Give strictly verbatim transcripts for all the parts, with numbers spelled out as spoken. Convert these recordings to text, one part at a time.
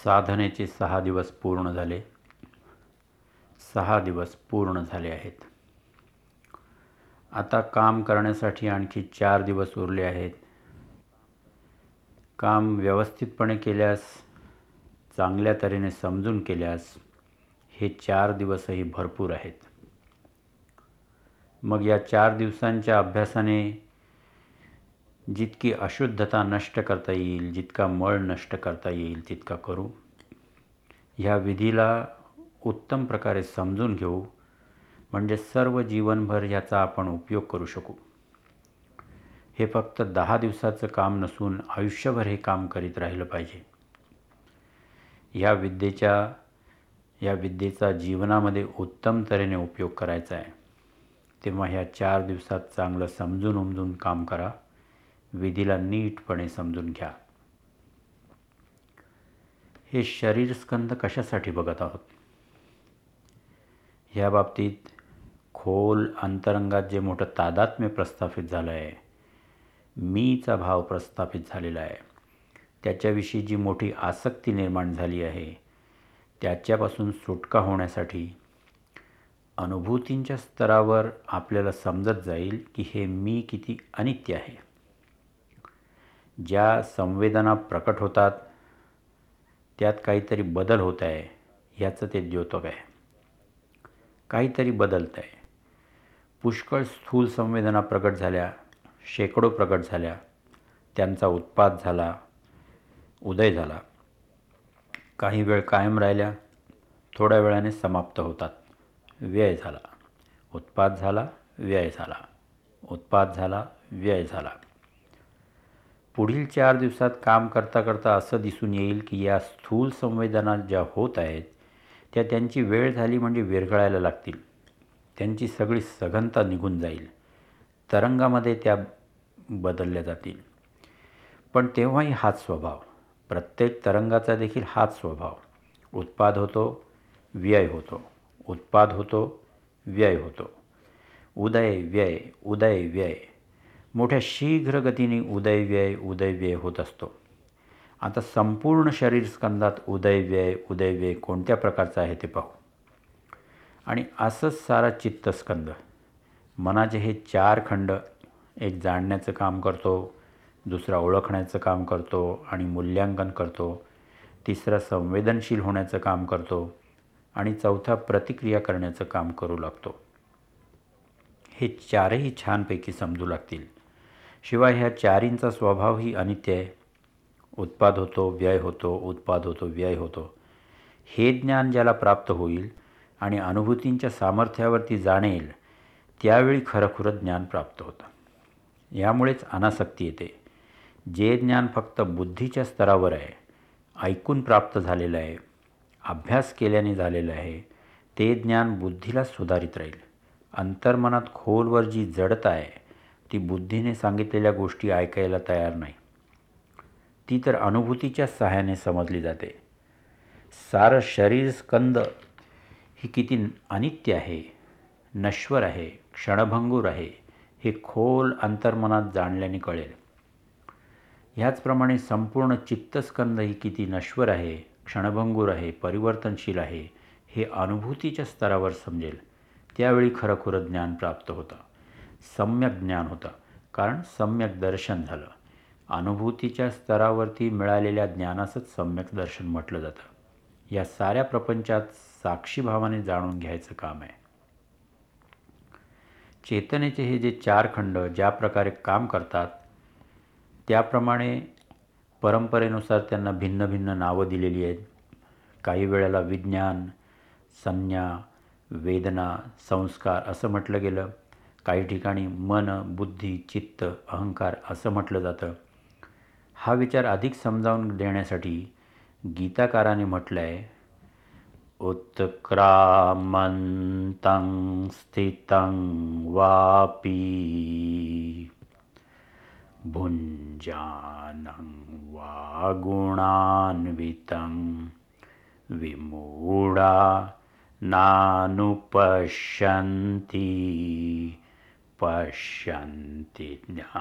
साधनेचे सहा दिवस पूर्ण झाले. सहा दिवस पूर्ण झाले आहेत. आता काम करण्यासाठी आणखी चार दिवस उरले आहेत. काम व्यवस्थितपणे केल्यास, चांगल्या तऱ्हेने समजून केल्यास हे चार दिवसही भरपूर आहेत. मग या चार दिवसांच्या अभ्यासाने जितकी अशुद्धता नष्ट करता येईल, जितका मळ नष्ट करता येईल तितका करू. ह्या विधीला उत्तम प्रकारे समजून घेऊ, म्हणजे सर्व जीवनभर ह्याचा आपण उपयोग करू शकू. हे फक्त दहा दिवसाचं काम नसून आयुष्यभर हे काम करीत राहिलं पाहिजे. ह्या विद्येच्या या विद्येचा जीवनामध्ये उत्तम तऱ्हेने उपयोग करायचा आहे. तेव्हा ह्या चार दिवसात चांगलं समजून उमजून काम करा. विधीला नीटपणे समजून घ्या. हे शरीर स्कंद कशासाठी बघत आहोत? ह्या बाबतीत खोल अंतरंगात जे मोठं तादात्म्य प्रस्थापित झालं आहे, मीचा भाव प्रस्थापित झालेला आहे, त्याच्याविषयी जी मोठी आसक्ती निर्माण झाली आहे, त्याच्यापासून सुटका होण्यासाठी अनुभूतींच्या स्तरावर आपल्याला समजत जाईल की हे मी किती अनित्य आहे. ज्या संवेदना प्रकट होतात त्यात काहीतरी बदल होत आहे, ह्याचं ते द्योतक आहे. काहीतरी बदलत आहे. पुष्कळ स्थूल संवेदना प्रकट झाल्या, शेकडो प्रकट झाल्या, त्यांचा उत्पाद झाला, उदय झाला. काही वेळ कायम राहिल्या, थोड्या वेळाने समाप्त होतात. व्यय झाला, उत्पाद झाला, व्यय झाला, उत्पाद झाला, व्यय झाला. पुढील चार दिवसात काम करता करता असं दिसून येईल की या स्थूल संवेदना ज्या होत आहेत त्या त्यांची वेळ झाली म्हणजे विरघळायला लागतील. त्यांची सगळी सघनता निघून जाईल. तरंगामध्ये त्या बदलल्या जातील. पण तेव्हाही हाच स्वभाव, प्रत्येक तरंगाचा देखील हाच स्वभाव. उत्पाद होतो, व्यय होतो, उत्पाद होतो, व्यय होतो. उदय व्यय, उदय व्यय. मोठ्या शीघ्र गतीने उदय व्यय उदय व्यय होत असतो. आता संपूर्ण शरीर स्कंदात उदय व्यय उदय व्यय कोणत्या प्रकारचा आहे ते पाहू. आणि असंच सारा चित्तस्कंद. मनाचे हे चार खंड, एक जाणण्याचं काम करतो, दुसरा ओळखण्याचं काम करतो आणि मूल्यांकन करतो, तिसरा संवेदनशील होण्याचं काम करतो आणि चौथा प्रतिक्रिया करण्याचं काम करू लागतो. हे चारही छानपैकी समजू लागतील. शिवाय ह्या चारींचा स्वभावही अनित्य आहे. उत्पाद होतो, व्यय होतो, उत्पाद होतो, व्यय होतो. हे ज्ञान ज्याला प्राप्त होईल आणि अनुभूतींच्या सामर्थ्यावरती जाणेल, त्यावेळी खरंखुरं ज्ञान प्राप्त होतं. यामुळेच अनासक्ती येते. जे ज्ञान फक्त बुद्धीच्या स्तरावर आहे, ऐकून प्राप्त झालेलं आहे, अभ्यास केल्याने झालेलं आहे, ते ज्ञान बुद्धीला सुधारित राहील. अंतर्मनात खोलवर जी जडता आहे ती बुद्धीने सांगितलेल्या गोष्टी ऐकायला तयार नाही. ती तर अनुभूतीच्या सहाय्याने समजली जाते. सारं शरीर स्कंद ही किती अनित्य आहे, नश्वर आहे, क्षणभंगूर आहे, हे खोल अंतर्मनात जाणल्याने कळेल. ह्याचप्रमाणे संपूर्ण चित्तस्कंद ही किती नश्वर आहे, क्षणभंगूर आहे, परिवर्तनशील आहे, हे अनुभूतीच्या स्तरावर समजेल. त्यावेळी खरंखुरं ज्ञान प्राप्त होतं, सम्यक ज्ञान होतं. कारण सम्यक दर्शन झालं. अनुभूतीच्या स्तरावरती मिळालेल्या ज्ञानाचंच सम्यक दर्शन म्हटलं जातं. या साऱ्या प्रपंचात साक्षीभावाने जाणून घ्यायचं काम आहे. चेतनेचे हे जे चार खंड ज्या प्रकारे काम करतात, त्याप्रमाणे परंपरेनुसार त्यांना भिन्न भिन्न नावं दिलेली आहेत. काही वेळेला विज्ञान, संज्ञा, वेदना, संस्कार असं म्हटलं गेलं. काही ठिकाणी मन, बुद्धी, चित्त, अहंकार असं म्हटलं जातं. हा विचार अधिक समजावून देण्यासाठी गीताकाराने म्हटलं आहे, उत्क्रामन्तं स्थितं वापी भुञ्जानं वा गुणान्वितं विमूढा नानुपश्यन्ति पश्यन्ति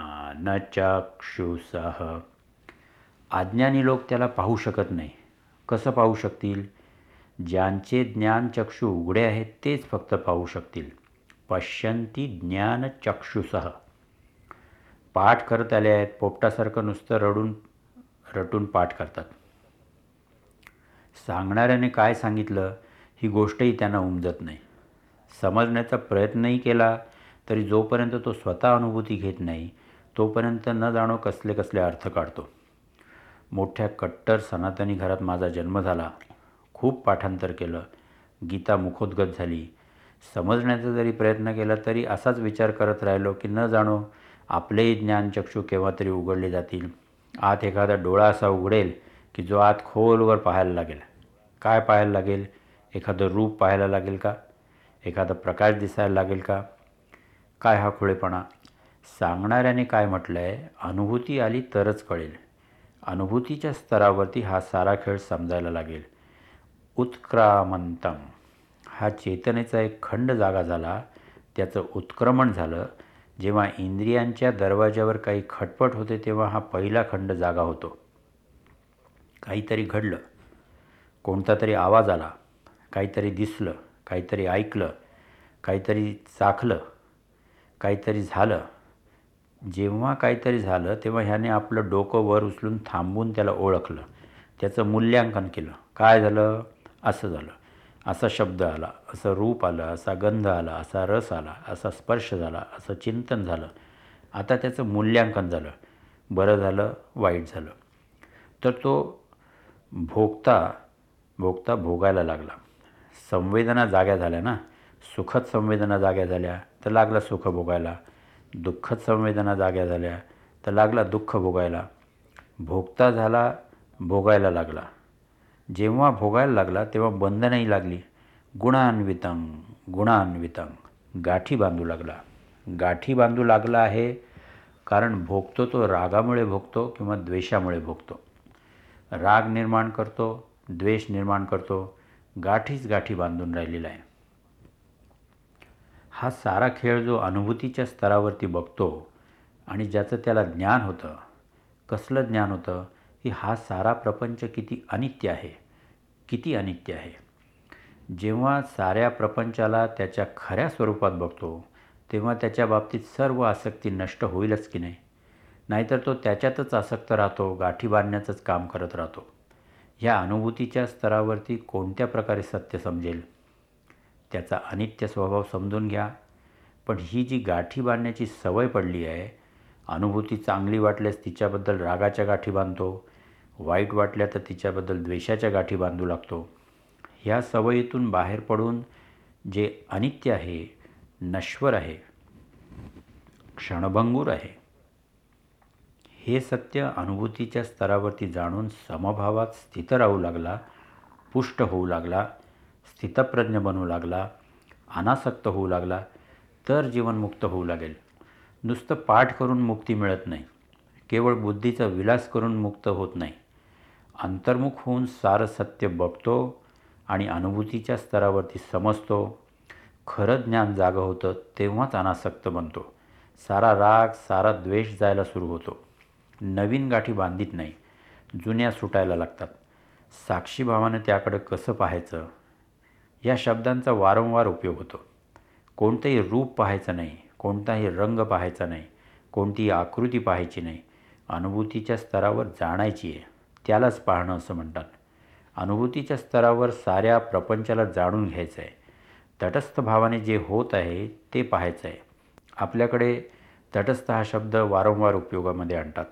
ज्ञानचक्षुषः. अज्ञानी लोक त्याला पाहू शकत नाही, कसं पाहू शकतील? ज्यांचे ज्ञानचक्षु उघडे आहेत तेच फक्त पाहू शकतील. पश्यन्ति ज्ञानचक्षुषः. पाठ करत आले आहेत, पोपटासारखं नुसतं रडून रटून पाठ करतात. सांगणाऱ्याने काय सांगितलं ही गोष्टही त्यांना उमजत नाही. समजण्याचा प्रयत्नही केला तरी जोपर्यंत तो स्वतः अनुभूती घेत नाही तोपर्यंत न जाणो कसले कसले अर्थ काढतो. मोठ्या कट्टर सनातनी घरात माझा जन्म झाला. खूप पाठांतर केलं, गीता मुखोद्गत झाली. समजण्याचा जरी प्रयत्न केला तरी असाच विचार करत राहिलो की न जाणो आपलेही ज्ञानचक्षु केव्हा तरी उघडले जातील. आत एखादा डोळा असा उघडेल की जो आत खोलवर पाहायला लागेल. काय पाहायला लागेल? एखादं रूप पाहायला लागेल का? एखादा प्रकाश दिसायला लागेल का? काय हा खुळेपणा? सांगणाऱ्याने काय म्हटलं आहे? अनुभूती आली तरच कळेल. अनुभूतीच्या स्तरावरती हा सारा खेळ समजायला लागेल. उत्क्रामंतम हा चेतनेचा एक खंड जागा झाला, त्याचं उत्क्रमण झालं. जेव्हा इंद्रियांच्या दरवाज्यावर काही खटपट होते तेव्हा हा पहिला खंड जागा होतो. काहीतरी घडलं, कोणता तरी आवाज आला, काहीतरी दिसलं, काहीतरी ऐकलं, काहीतरी चाखलं, काहीतरी झालं. जेव्हा काहीतरी झालं तेव्हा ह्याने आपलं डोकं वर उचलून थांबून त्याला ओळखलं, त्याचं मूल्यांकन केलं. काय झालं? असं झालं, असा शब्द आला, असं रूप आलं, असा गंध आला, असा रस आला, असा स्पर्श झाला, असं चिंतन झालं. आता त्याचं मूल्यांकन झालं, बरं झालं, वाईट झालं. तर तो भोगता भोगता भोगायला लागला. संवेदना जाग्या झाल्या ना. सुखद संवेदना जाग्या झाल्या तर लागला सुख भोगायला. दुःखद संवेदना जाग्या झाल्या तर लागला दुःख भोगायला. भोगता झाला, भोगायला लागला. जेव्हा भोगायला लागला तेव्हा बंधनही लागली. गुणान्वितं गुणान्वितं गाठी बांधू लागला. गाठी बांधू लागला आहे कारण भोगतो तो रागामुळे भोगतो किंवा द्वेषामुळे भोगतो. राग निर्माण करतो, द्वेष निर्माण करतो, गाठीच गाठी बांधून राहिलेला आहे. हा सारा खेळ जो अनुभूतीच्या स्तरावरती बघतो आणि ज्याचं त्याला ज्ञान होतं, कसलं ज्ञान होतं की हा सारा प्रपंच किती अनित्य आहे, किती अनित्य आहे. जेव्हा साऱ्या प्रपंचाला त्याच्या खऱ्या स्वरूपात बघतो तेव्हा त्याच्या बाबतीत सर्व आसक्ती नष्ट होईलच की नाही. नाहीतर तो त्याच्यातच आसक्त राहतो, गाठी बांधण्याचंच काम करत राहतो. ह्या अनुभूतीच्या स्तरावरती कोणत्या प्रकारे सत्य समजेल? त्याचा अनित्य स्वभाव समजून घ्या. पण ही जी गाठी बांधण्याची सवय पडली आहे, अनुभूती चांगली वाटल्यास तिच्याबद्दल रागाच्या गाठी बांधतो, वाईट वाटल्या तर तिच्याबद्दल द्वेषाच्या गाठी बांधू लागतो. ह्या सवयीतून बाहेर पडून जे अनित्य आहे, नश्वर आहे, क्षणभंगूर आहे, हे सत्य अनुभूतीच्या स्तरावरती जाणून समभावात स्थित राहू लागला, पुष्ट होऊ लागला, स्थितप्रज्ञ बनू लागला, अनासक्त होऊ लागला तर जीवनमुक्त होऊ लागेल. नुसतं पाठ करून मुक्ती मिळत नाही, केवळ बुद्धीचा विलास करून मुक्त होत नाही. अंतर्मुख होऊन सारं सत्य बघतो आणि अनुभूतीच्या स्तरावरती समजतो. खरं ज्ञान जागं होतं तेव्हाच अनासक्त बनतो. सारा राग, सारा द्वेष जायला सुरू होतो. नवीन गाठी बांधित नाही, जुन्या सुटायला लागतात. साक्षीभावानं त्याकडे कसं पाहायचं या शब्दांचा वारंवार उपयोग होतो. कोणतंही रूप पाहायचं नाही, कोणताही रंग पाहायचा नाही, कोणतीही आकृती पाहायची नाही. अनुभूतीच्या स्तरावर जाणायची आहे, त्यालाच पाहणं असं म्हणतात. अनुभूतीच्या स्तरावर साऱ्या प्रपंचाला जाणून घ्यायचं आहे. तटस्थ भावाने जे होत आहे ते पाहायचं आहे. आपल्याकडे तटस्थ हा शब्द वारंवार उपयोगामध्ये आणतात.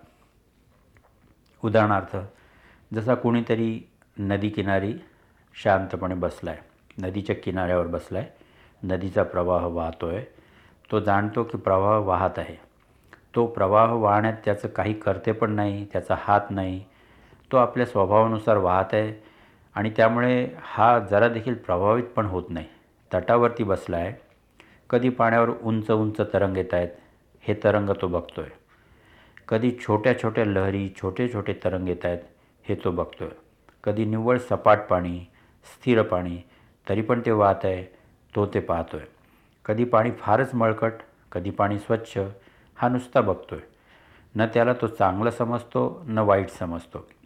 उदाहरणार्थ, जसा कोणीतरी नदीकिनारी शांतपणे बसला आहे, नदीच्या किनाऱ्यावर बसला आहे, नदीचा प्रवाह वाहतो आहे. तो जाणतो की प्रवाह वाहत आहे. तो प्रवाह वाहण्यात त्याचं काही कर्ते पण नाही, त्याचा हात नाही. तो आपल्या स्वभावानुसार वाहत आहे आणि त्यामुळे हा जरा देखील प्रभावित पण होत नाही. तटावरती बसला आहे, कधी पाण्यावर उंच उंच तरंग येत आहेत, हे तरंग तो बघतो आहे. कधी छोट्या छोट्या लहरी, छोटे छोटे तरंग येत आहेत, हे तो बघतो आहे. कधी निव्वळ सपाट पाणी, स्थिर पाणी, तरी पण ते वाहत आहे, तो ते पाहतो आहे. कधी पाणी फारच मळकट, कधी पाणी स्वच्छ, हा नुसता बघतो आहे. न त्याला तो चांगलं समजतो न वाईट समजतो.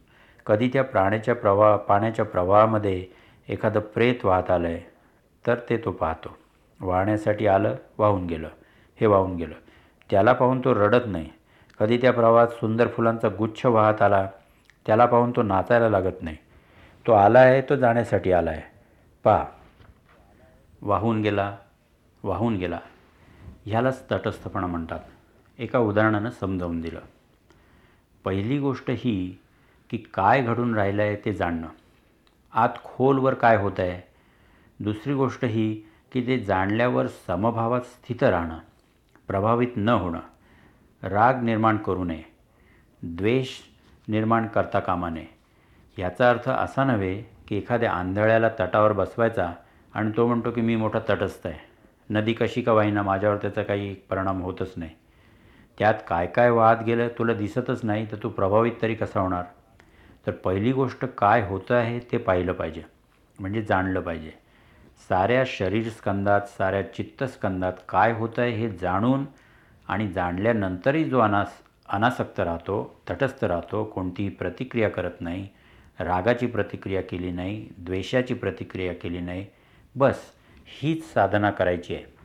कधी त्या प्राण्याच्या प्रवाह पाण्याच्या प्रवाहामध्ये एखादं प्रेत वाहत आलं आहे तर ते तो पाहतो. वाहण्यासाठी आलं, वाहून गेलं, हे वाहून गेलं. त्याला पाहून तो रडत नाही. कधी त्या प्रवाहात सुंदर फुलांचा गुच्छ वाहत आला, त्याला पाहून तो नाचायला लागत नाही. तो आला आहे, तो जाण्यासाठी आला आहे. पहा, वाहून गेला, वाहून गेला. ह्यालाच तटस्थपणा म्हणतात. एका उदाहरणानं समजावून दिलं. पहिली गोष्ट ही की काय घडून राहिलं आहे ते जाणणं, आत खोलवर काय होत आहे. दुसरी गोष्ट ही की ते जाणल्यावर समभावात स्थित राहणं, प्रभावित न होणं, राग निर्माण करू नये, द्वेष निर्माण करता कामा नये. याचा अर्थ असा नव्हे की एखाद्या आंधळ्याला तटावर बसवायचा आणि तो म्हणतो की मी मोठा तटस्थ आहे, नदी कशी का वाहीना, माझ्यावर त्याचा काही परिणाम होतच नाही. त्यात काय काय वाहत गेलं तुला दिसतच नाही, तर तू प्रभावित तरी कसा होणार. तर पहिली गोष्ट काय होतं आहे ते पाहिलं पाहिजे, म्हणजे जाणलं पाहिजे. साऱ्या शरीरस्कंदात, साऱ्या चित्तस्कंदात काय होतं आहे हे जाणून आणि जाणल्यानंतरही जो अनास अनासक्त राहतो, तटस्थ राहतो, कोणतीही प्रतिक्रिया करत नाही, रागाची प्रतिक्रिया केली नाही, द्वेषाची प्रतिक्रिया केली नाही, बस हीच साधना करायची आहे.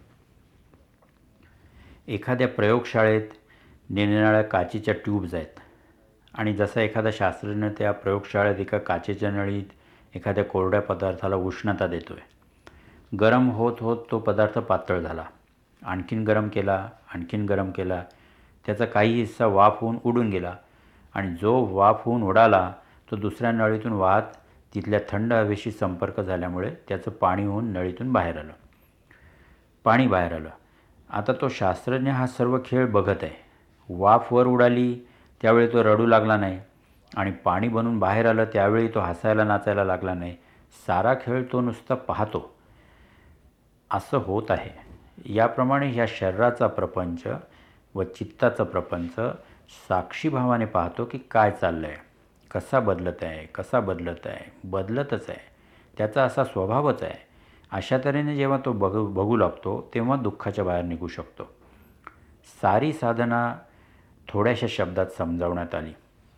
एखाद्या प्रयोगशाळेत निरनिराळ्या काचेच्या ट्यूब्स आहेत आणि जसा एखादा शास्त्रज्ञ त्या प्रयोगशाळेत एका काचेच्या नळीत एखाद्या कोरड्या पदार्थाला उष्णता देतो आहे. गरम होत होत तो पदार्थ पातळ झाला, आणखीन गरम केला, आणखीन गरम केला, त्याचा काही हिस्सा वाफ होऊन उडून गेला आणि जो वाफ होऊन उडाला तो दुसऱ्या नळीतून वाहत तिथल्या थंड हवेशी संपर्क झाल्यामुळे त्याचं पाणी होऊन नळीतून बाहेर आलं, पाणी बाहेर आलं. आता तो शास्त्रज्ञ हा सर्व खेळ बघत आहे. वाफ वर उडाली त्यावेळी तो रडू लागला नाही आणि पाणी बनून बाहेर आलं त्यावेळी तो हसायला नाचायला लागला नाही. सारा खेळ तो नुसता पाहतो. असं होत आहे. याप्रमाणे ह्या शरीराचा प्रपंच व चित्ताचा प्रपंच साक्षीभावाने पाहतो की काय चाललं आहे, कसा बदलत आहे, कसा बदलत आहे, बदलतच आहे, त्याचा असा स्वभावच आहे. अशा तऱ्हेने जेव्हा तो बघू बघू लागतो तेव्हा दुःखाच्या बाहेर निघू शकतो. सारी साधना थोड्याशा शब्दात समजावण्यात आली.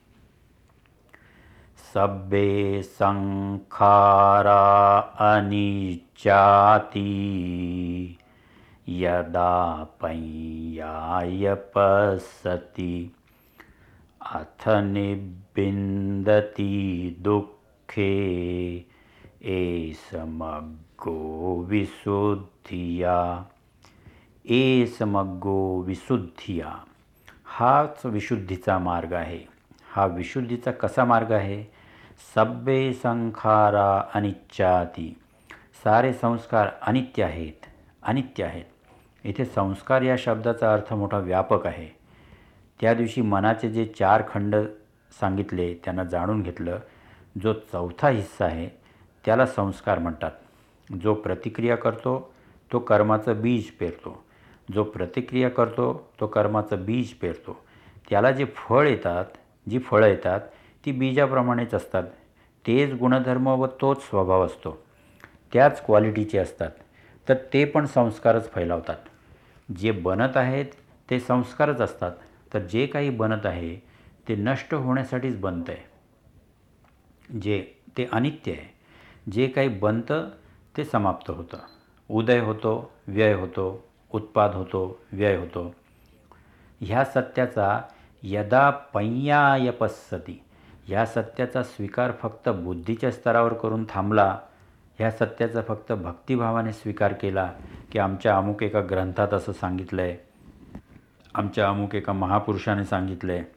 सब्बे संखारा अनिच्चाति यदा पय्याय पश्यति अथ निबिन्दति दुःखे एषमग्गो विशुद्धिया. एषमग्गो विशुद्धिया हाच विशुद्धीचा मार्ग आहे. हा विशुद्धीचा कसा मार्ग आहे. सब्बे संखारा अनिच्चाति, सारे संस्कार अनित्य आहेत, अनित्य आहेत. इथे संस्कार या शब्दाचा अर्थ मोठा व्यापक आहे. त्या दिवशी मनाचे जे चार खंड सांगितले त्यांना जाणून घेतलं. जो चौथा हिस्सा आहे त्याला संस्कार म्हणतात. जो प्रतिक्रिया करतो तो कर्माचं बीज पेरतो. जो प्रतिक्रिया करतो तो कर्माचं बीज पेरतो. त्याला जे फळ येतात, जी फळं येतात ती बीजाप्रमाणेच असतात. तेच गुणधर्म व तोच स्वभाव असतो, त्याच क्वालिटीचे असतात. तर ते पण संस्कारच फैलावतात. जे बनत आहेत ते संस्कारच असतात. तर जे काही बनत आहे ते नष्ट होण्यासाठीच बनतं आहे. जे ते अनित्य आहे. जे काही बनतं ते समाप्त होतं. उदय होतो, व्यय होतो, उत्पाद होतो, व्यय होतो. ह्या सत्याचा यदा पय्याय पश्यति, ह्या सत्याचा स्वीकार फक्त बुद्धीच्या स्तरावर करून थांबला, ह्या सत्याचा फक्त भक्तिभावाने स्वीकार केला की आमच्या अमुक एका ग्रंथात असं सांगितलं आहे, आमच्या अमुक एका महापुरुषाने सांगितलं आहे,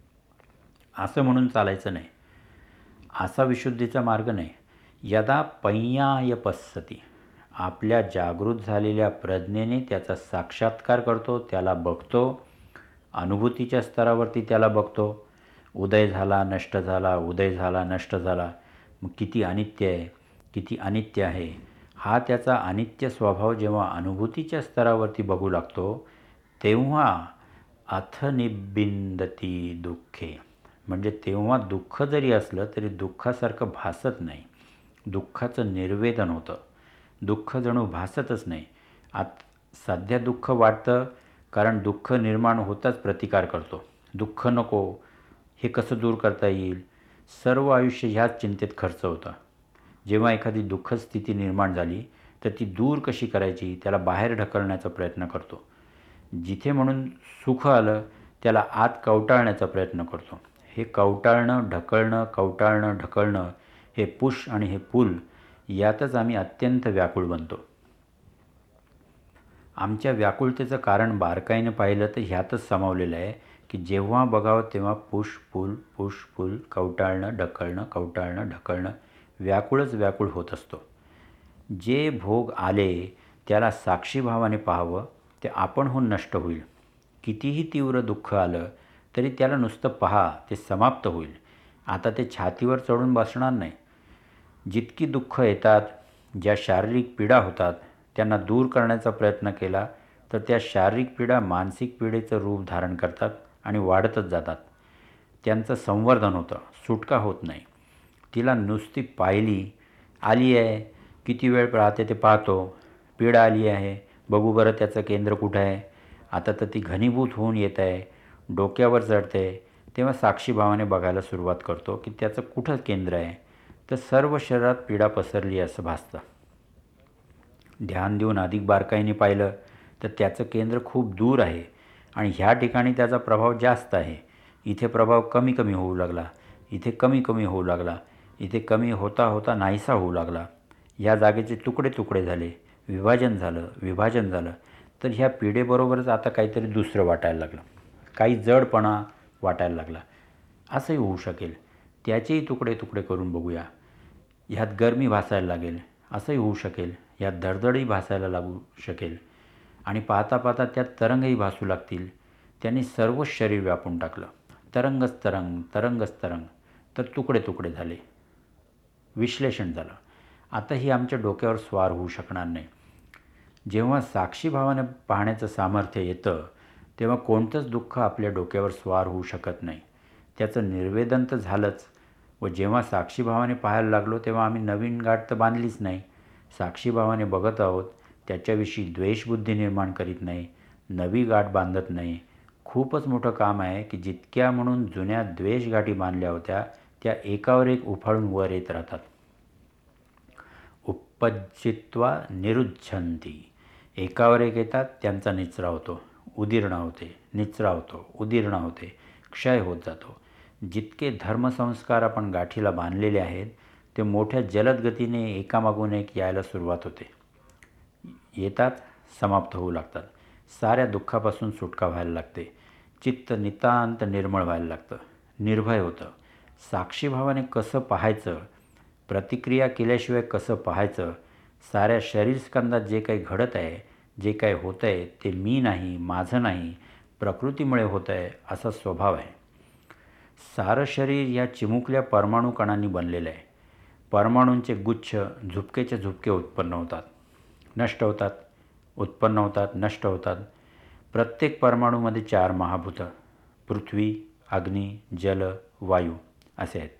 असं म्हणून चालायचं नाही. असा विशुद्धीचा मार्ग नाही. यदा पय्याय पश्यति, आपल्या जागृत झालेल्या प्रज्ञेने त्याचा साक्षात्कार करतो, त्याला बघतो, अनुभूतीच्या स्तरावरती त्याला बघतो. उदय झाला, नष्ट झाला, उदय झाला, नष्ट झाला, मग किती अनित्य आहे, किती अनित्य आहे. हा त्याचा अनित्य स्वभाव जेव्हा अनुभूतीच्या स्तरावरती बघू लागतो तेव्हा अथ निबिंदती दुःखे, म्हणजे तेव्हा दुःख जरी असलं तरी दुःखासारखं भासत नाही. दुःखाचं निर्वेदन होतं. दुःख जणू भासतच नाही. आत सध्या दुःख वाटतं कारण दुःख निर्माण होताच प्रतिकार करतो. दुःख नको, हे कसं दूर करता येईल, सर्व आयुष्य ह्याच चिंतेत खर्च होतं. जेव्हा एखादी दुःखद स्थिती निर्माण झाली तर ती दूर कशी करायची त्याला बाहेर ढकलण्याचा प्रयत्न करतो. जिथे म्हणून सुख आलं त्याला आत कवटाळण्याचा प्रयत्न करतो. हे कवटाळणं, ढकलणं, कवटाळणं, ढकलणं, हे पुश आणि हे पुल यातच आम्ही अत्यंत व्याकुळ बनतो. आमच्या व्याकुळतेचं कारण बारकाईनं पाहिलं तर ह्यातच सामावलेलं आहे की जेव्हा बघावं तेव्हा पुश पुल पुश पुल, कवटाळणं, ढकलणं, कवटाळणं, ढकलणं, व्याकुळच व्याकुळ होत असतो. जे भोग आले त्याला साक्षीभावाने पाहावं, ते आपणहून नष्ट होईल. कितीही तीव्र दुःख आलं तरी त्याला नुसतं पहा, ते समाप्त होईल. आता ते छातीवर चढून बसणार नाही. जितकी दुःख येतात, ज्या शारीरिक पीडा होतात त्यांना दूर करण्याचा प्रयत्न केला तर त्या शारीरिक पीडा मानसिक पीडेचं रूप धारण करतात आणि वाढतच जातात. त्यांचं संवर्धन होतं, सुटका होत नाही. तिला नुसती पाहिली, आली आहे, किती वेळ राहते ते पाहतो, पीडा आली आहे, बघू बरं त्याचं केंद्र कुठं आहे. आता तर ती घनीभूत होऊन येत आहे, डोक्यावर चढते. तेव्हा साक्षीभावाने बघायला सुरुवात करतो की त्याचं कुठं केंद्र आहे. तर सर्व शरीरात पीडा पसरली असं भासतं. ध्यान देऊन अधिक बारकाईने पाहिलं तर त्याचं केंद्र खूप दूर आहे आणि ह्या ठिकाणी त्याचा प्रभाव जास्त आहे. इथे प्रभाव कमी कमी होऊ लागला, इथे कमी कमी होऊ लागला, इथे कमी होता होता नाहीसा होऊ लागला. ह्या जागेचे तुकडे तुकडे झाले, विभाजन झालं, विभाजन झालं. तर ह्या पीडेबरोबरच आता काहीतरी दुसरं वाटायला लागलं, काही जडपणा वाटायला लागला. असंही होऊ शकेल, त्याचेही तुकडे तुकडे करून बघूया. ह्यात गरमी भासायला लागेल, असंही होऊ शकेल. ह्यात धडधडही भासायला लागू शकेल आणि पाहता पाहता त्यात तरंगही भासू लागतील. त्यांनी सर्वच शरीर व्यापून टाकलं. तरंगच तरंग, तरंगच तरंग. तर तुकडे तुकडे झाले, विश्लेषण झालं. आताही आमच्या डोक्यावर स्वार होऊ शकणार नाही. जेव्हा साक्षीभावाने पाहण्याचं सामर्थ्य येतं तेव्हा कोणतंच दुःख आपल्या डोक्यावर स्वार होऊ शकत नाही. त्याचं निर्वेदन तर झालंच. व जेव्हा साक्षीभावाने पाहायला लागलो तेव्हा आम्ही नवीन गाठ तर बांधलीच नाही. साक्षीभावाने बघत आहोत, त्याच्याविषयी द्वेषबुद्धी निर्माण करीत नाही, नवी गाठ बांधत नाही. खूपच मोठं काम आहे की जितक्या म्हणून जुन्या द्वेषगाठी बांधल्या होत्या त्या एकावर एक उफाळून वर येत राहतात. उपज्जित्वा निरुच्छन्ति. एकावर एक येतात, त्यांचा निचरा होतो, उदीरणा होते, निचरा होतो, उदीरणा होते, क्षय होत जातो. जितके धर्मसंस्कार आपण गाठीला बांधलेले आहेत ते मोठ्या जलद गतीने एकामागून एक यायला सुरुवात होते. येतात, समाप्त होऊ लागतात. साऱ्या दुःखापासून सुटका व्हायला लागते. चित्त नितांत निर्मळ व्हायला लागतं, निर्भय होतं. साक्षीभावाने कसं पाहायचं, प्रतिक्रिया केल्याशिवाय कसं पाहायचं, साऱ्या शरीरस्कंदात जे काही घडत आहे, जे काही होतं आहे ते मी नाही, माझं नाही, प्रकृतीमुळे होतं आहे असा स्वभाव आहे. सारं शरीर या चिमुकल्या परमाणू कणांनी बनलेलं आहे. परमाणूंचे गुच्छ झुपकेचे झुपके उत्पन्न होतात, नष्ट होतात, उत्पन्न होतात, नष्ट होतात. प्रत्येक परमाणूमध्ये चार महाभूतं पृथ्वी, अग्नी, जल, वायू असे आहेत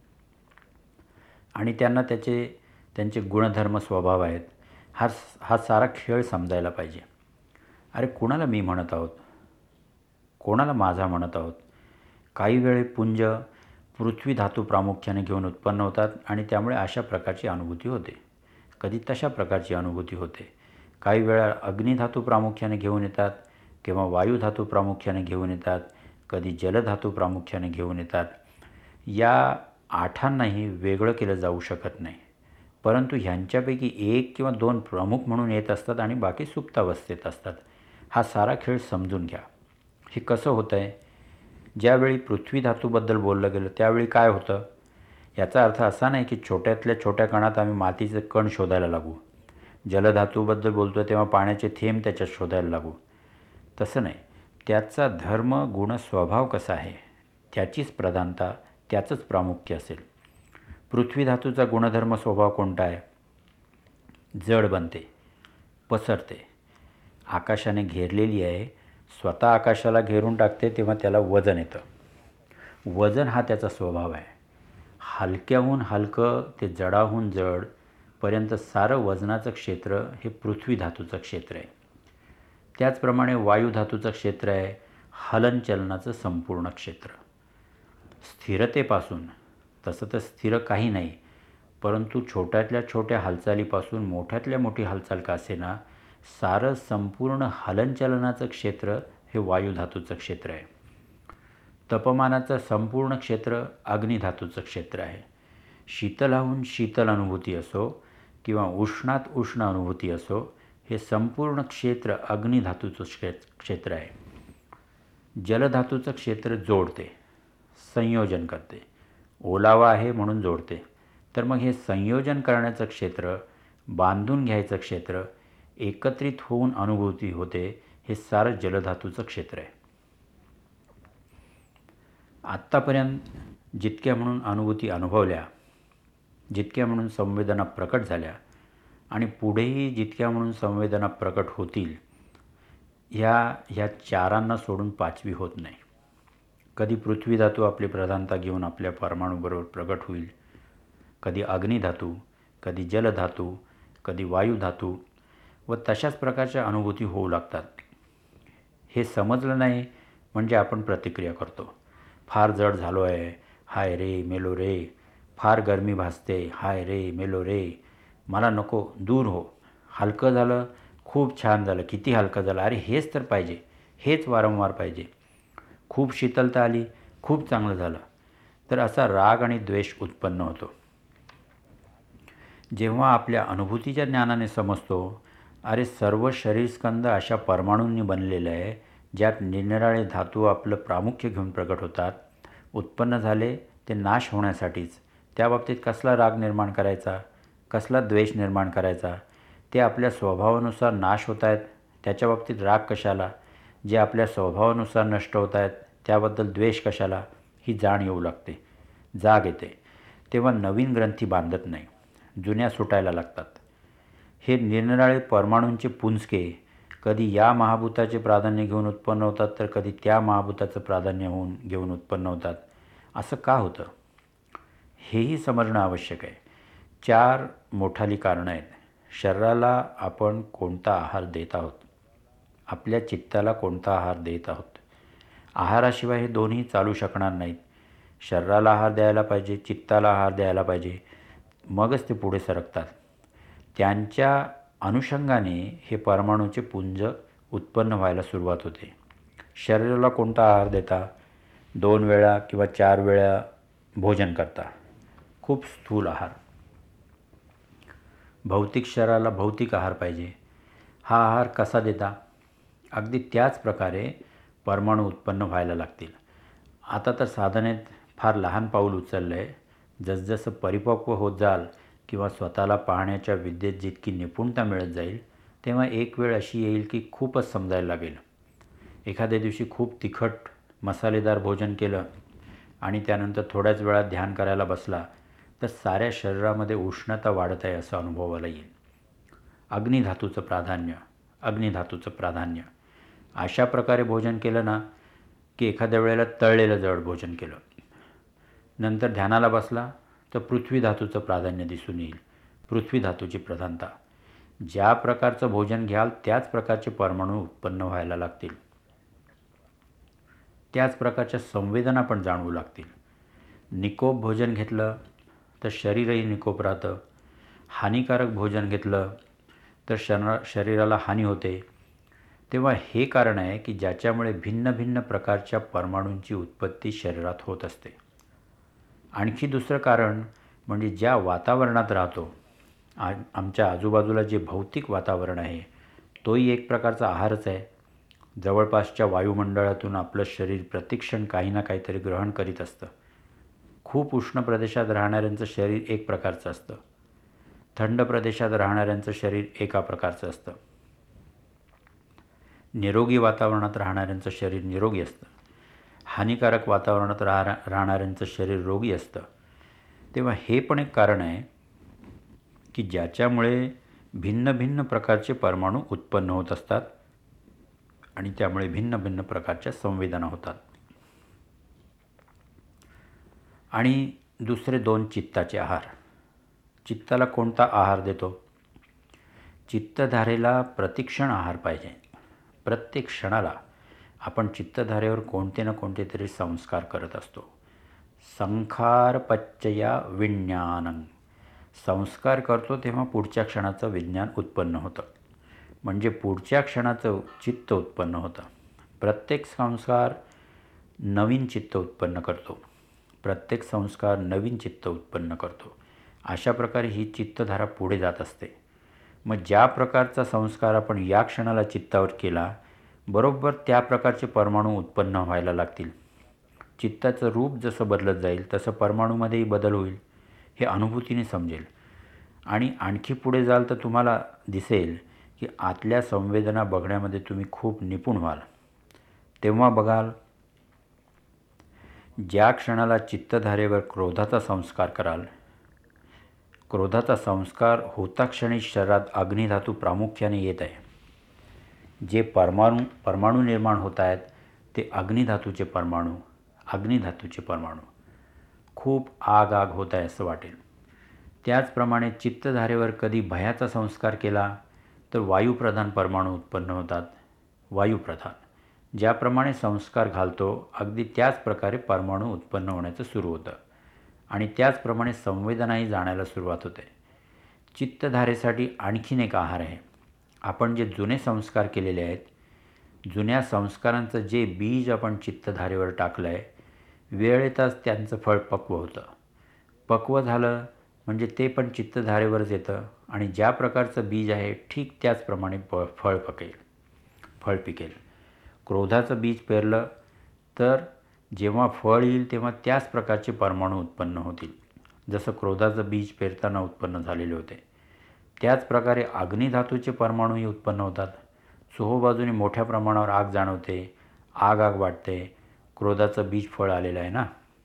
आणि त्यांना त्याचे त्यांचे गुणधर्म स्वभाव आहेत. हा हा सारा खेळ समजायला पाहिजे. अरे कोणाला मी म्हणत आहोत, कोणाला माझा म्हणत आहोत. काही वेळे पुंज पृथ्वी धातू प्रामुख्याने घेऊन उत्पन्न होतात आणि त्यामुळे अशा प्रकारची अनुभूती होते. कधी तशा प्रकारची अनुभूती होते. काही वेळा अग्निधातू प्रामुख्याने घेऊन येतात, किंवा वायुधातू प्रामुख्याने घेऊन येतात, कधी जलधातू प्रामुख्याने घेऊन येतात. या आठांनाही वेगळं केलं जाऊ शकत नाही, परंतु ह्यांच्यापैकी एक किंवा दोन प्रमुख म्हणून येत असतात आणि बाकी सुप्तावस्थेत असतात. हा सारा खेळ समजून घ्या. हे कसं होतं आहे, ज्यावेळी पृथ्वी धातूबद्दल बोललं गेलं त्यावेळी काय होतं. याचा अर्थ असा नाही की छोट्यातल्या छोट्या कणात आम्ही मातीचे कण शोधायला लागू. जलधातूबद्दल बोलतो तेव्हा पाण्याचे थेंब त्याच्यात शोधायला लागू, तसं नाही. त्याचा धर्म, गुण, स्वभाव कसा आहे त्याचीच प्रधानता, त्याचंच प्रामुख्य असेल. पृथ्वी धातूचा गुणधर्म स्वभाव कोणता आहे, जड बनते, पसरते, आकाशाने घेरलेली आहे, स्वतः आकाशाला घेरून टाकते तेव्हा त्याला वजन येतं. वजन हा त्याचा स्वभाव आहे. हलक्याहून हलकं ते जडाहून जडपर्यंत सारं वजनाचं क्षेत्र हे पृथ्वी धातूचं क्षेत्र आहे. त्याचप्रमाणे वायू धातूचं क्षेत्र आहे हलनचलनाचं संपूर्ण क्षेत्र. स्थिरतेपासून तसं तर स्थिर काही नाही, परंतु छोट्यातल्या छोट्या हालचालीपासून मोठ्यातल्या मोठी हालचाल का असेना, सारं संपूर्ण हलनचलनाचं क्षेत्र हे वायुधातूचं क्षेत्र आहे. तापमानाचं संपूर्ण क्षेत्र अग्निधातूचं क्षेत्र आहे. शीतलाहून शीतल अनुभूती असो किंवा उष्णात उष्ण अनुभूती असो, हे संपूर्ण क्षेत्र अग्निधातूचं क्षे क्षेत्र आहे. जलधातूचं क्षेत्र जोडते, संयोजन करते. ओलावा आहे म्हणून जोडते. तर मग हे संयोजन करण्याचं क्षेत्र, बांधून घ्यायचं क्षेत्र, एकत्रित होऊन अनुभूती होते, हे सारं जलधातूचं क्षेत्र आहे. आत्तापर्यंत जितक्या म्हणून अनुभूती अनुभवल्या, जितक्या म्हणून संवेदना प्रकट झाल्या आणि पुढेही जितक्या म्हणून संवेदना प्रकट होतील, ह्या ह्या चारांना सोडून पाचवी होत नाही. कधी पृथ्वी धातू आपली प्रधानता घेऊन आपल्या परमाणूबरोबर प्रकट होईल, कधी अग्निधातू, कधी जलधातू, कधी वायुधातू व तशाच प्रकारच्या अनुभूती होऊ लागतात. हे समजलं नाही म्हणजे आपण प्रतिक्रिया करतो. फार जड झालो आहे, हाय रे मेलो रे. फार गरमी भासते, हाय रे मेलो रे. मला नको, दूर हो. हलकं झालं, खूप छान झालं, किती हलकं झालं, अरे हेच तर पाहिजे, हेच वारंवार पाहिजे. खूप शीतलता आली, खूप चांगलं झालं. तर असा राग आणि द्वेष उत्पन्न होतो. जेव्हा आपल्या अनुभूतीच्या ज्ञानाने समजतो, अरे सर्व शरीरस्कंद अशा परमाणूंनी बनलेलं आहे, ज्यात निरनिराळे धातू आपलं प्रामुख्य घेऊन प्रकट होतात, उत्पन्न झाले ते नाश होण्यासाठीच. त्या बाबतीत कसला राग निर्माण करायचा, कसला द्वेष निर्माण करायचा. ते आपल्या स्वभावानुसार नाश होत आहेत, त्याच्या बाबतीत राग कशाला. जे आपल्या स्वभावानुसार नष्ट होत आहेत, त्याबद्दल द्वेष कशाला. ही जाण येऊ लागते, जाग येते. तेव्हा नवीन ग्रंथी बांधत नाही, जुन्या सुटायला लागतात. हे निरनिराळे परमाणूंचे पुंजके कधी या महाभूताचे प्राधान्य घेऊन उत्पन्न होतात, तर कधी त्या महाभूताचं प्राधान्य होऊन घेऊन उत्पन्न होतात. असं का होतं, हेही समजणं आवश्यक आहे. चार मोठाली कारणं आहेत. शरीराला आपण कोणता आहार देत आहोत, आपल्या चित्ताला कोणता आहार देत आहोत. आहाराशिवाय हे दोन्ही चालू शकणार नाहीत. शरीराला आहार द्यायला पाहिजे, चित्ताला आहार द्यायला पाहिजे, मगच ते पुढे सरकतात. त्यांच्या अनुषंगाने हे परमाणूचे पुंज उत्पन्न व्हायला सुरुवात होते. शरीराला कोणता आहार देता, दोन वेळा किंवा चार वेळा भोजन करता, खूप स्थूल आहार. भौतिक शरीराला भौतिक आहार पाहिजे. हा आहार कसा देता, अगदी त्याच प्रकारे परमाणू उत्पन्न व्हायला लागतील. आता तर साधनेत फार लहान पाऊल उचललं आहे. जसजसं परिपक्व होत जाल किंवा स्वतःला पाहण्याच्या विद्येत जितकी निपुणता मिळत जाईल, तेव्हा एक वेळ अशी येईल की खूपच समजायला लागेल. एखाद्या दिवशी खूप तिखट मसालेदार भोजन केलं आणि त्यानंतर थोड्याच वेळात ध्यान करायला बसला, तर साऱ्या शरीरामध्ये उष्णता वाढत आहे असं अनुभवाला येईल. अग्निधातूचं प्राधान्य, अग्निधातूचं प्राधान्य. अशा प्रकारे भोजन केलं ना, की एखाद्या वेळेला तळलेलं जड भोजन केलं, नंतर ध्यानाला बसला तर पृथ्वी धातूचं प्राधान्य दिसून येईल, पृथ्वी धातूची प्रधानता. ज्या प्रकारचं भोजन घ्याल त्याच प्रकारचे परमाणू उत्पन्न व्हायला लागतील, त्याच प्रकारच्या संवेदना पण जाणवू लागतील. निकोप भोजन घेतलं तर शरीरही निकोप राहतं. हानिकारक भोजन घेतलं तर शरीरा शरीराला हानी होते. तेव्हा हे कारण आहे की ज्याच्यामुळे भिन्न भिन्न प्रकारच्या परमाणूंची उत्पत्ती शरीरात होत असते. आणखी दुसरं कारण म्हणजे ज्या वातावरणात राहतो, आ आमच्या आजूबाजूला जे भौतिक वातावरण आहे, तोही एक प्रकारचा आहारच आहे. जवळपासच्या वायुमंडळातून आपलं शरीर प्रतिक्षण काही ना काहीतरी ग्रहण करीत असतं. खूप उष्ण प्रदेशात राहणाऱ्यांचं शरीर एक प्रकारचं असतं, थंड प्रदेशात राहणाऱ्यांचं शरीर एका प्रकारचं असतं. निरोगी वातावरणात राहणाऱ्यांचं शरीर निरोगी असतं, हानिकारक वातावरणात राह राहणाऱ्यांचं शरीर रोगी असतं. तेव्हा हे पण एक कारण आहे की ज्याच्यामुळे भिन्न भिन्न प्रकारचे परमाणू उत्पन्न होत असतात आणि त्यामुळे भिन्न भिन्न प्रकारच्या संवेदना होतात. आणि दुसरे दोन चित्ताचे आहार. चित्ताला कोणता आहार देतो, चित्तधारेला प्रतिक्षण आहार पाहिजे. प्रत्येक क्षणाला आपण चित्तधारेवर कोणते ना कोणते तरी संस्कार करत असतो. संखारपच्चया विज्ञानं. संस्कार करतो तेव्हा पुढच्या क्षणाचं विज्ञान उत्पन्न होतं, म्हणजे पुढच्या क्षणाचं चित्त उत्पन्न होतं. प्रत्येक संस्कार नवीन चित्त उत्पन्न करतो. प्रत्येक संस्कार नवीन चित्त उत्पन्न करतो. अशा प्रकारे ही चित्तधारा पुढे जात असते. मग ज्या प्रकारचा संस्कार आपण या क्षणाला चित्तावर केला, बरोबर त्या प्रकारचे परमाणू उत्पन्न व्हायला लागतील. चित्ताचं रूप जसं बदलत जाईल तसं परमाणूमध्येही बदल होईल, हे अनुभूतीने समजेल. आणि आणखी पुढे जाल तर तुम्हाला दिसेल की आतल्या संवेदना बघण्यामध्ये तुम्ही खूप निपुण व्हाल. तेव्हा बघाल, ज्या क्षणाला चित्तधारेवर क्रोधाचा संस्कार कराल, क्रोधाचा संस्कार होता क्षणी शरीरात अग्निधातू प्रामुख्याने येत आहे. जे परमाणू परमाणू निर्माण होत आहेत ते अग्निधातूचे परमाणू अग्निधातूचे परमाणू खूप आग आग होत आहे असं वाटेल. त्याचप्रमाणे चित्तधारेवर कधी भयाचा संस्कार केला तर वायुप्रधान परमाणू उत्पन्न होतात. वायुप्रधान ज्याप्रमाणे संस्कार घालतो अगदी त्याच प्रकारे परमाणू उत्पन्न होण्याचं सुरू होतं आणि त्याचप्रमाणे संवेदनाही जाण्याला सुरुवात होते. चित्तधारेसाठी आणखीन एक आहार आहे. आपण जे जुने संस्कार केलेले आहेत, जुन्या संस्कारांचं जे बीज आपण चित्तधारेवर टाकलं आहे, वेळ येताच त्यांचं फळ पक्व होतं. पक्व झालं म्हणजे ते पण चित्तधारेवरच येतं आणि ज्या प्रकारचं बीज आहे ठीक त्याचप्रमाणे प फळ पकेल फळ पिकेल. क्रोधाचं बीज पेरलं तर जेव्हा फळ येईल तेव्हा त्याच प्रकारचे परमाणू उत्पन्न होतील, जसं क्रोधाचं बीज पेरताना उत्पन्न झालेले होते. त्याच प्रकारे अग्निधातूचे परमाणूही उत्पन्न होतात. चोहोबाजूने मोठ्या प्रमाणावर आग जाणवते, आग आग वाटते. क्रोधाचं बीज फळ आलेलं आहे ना.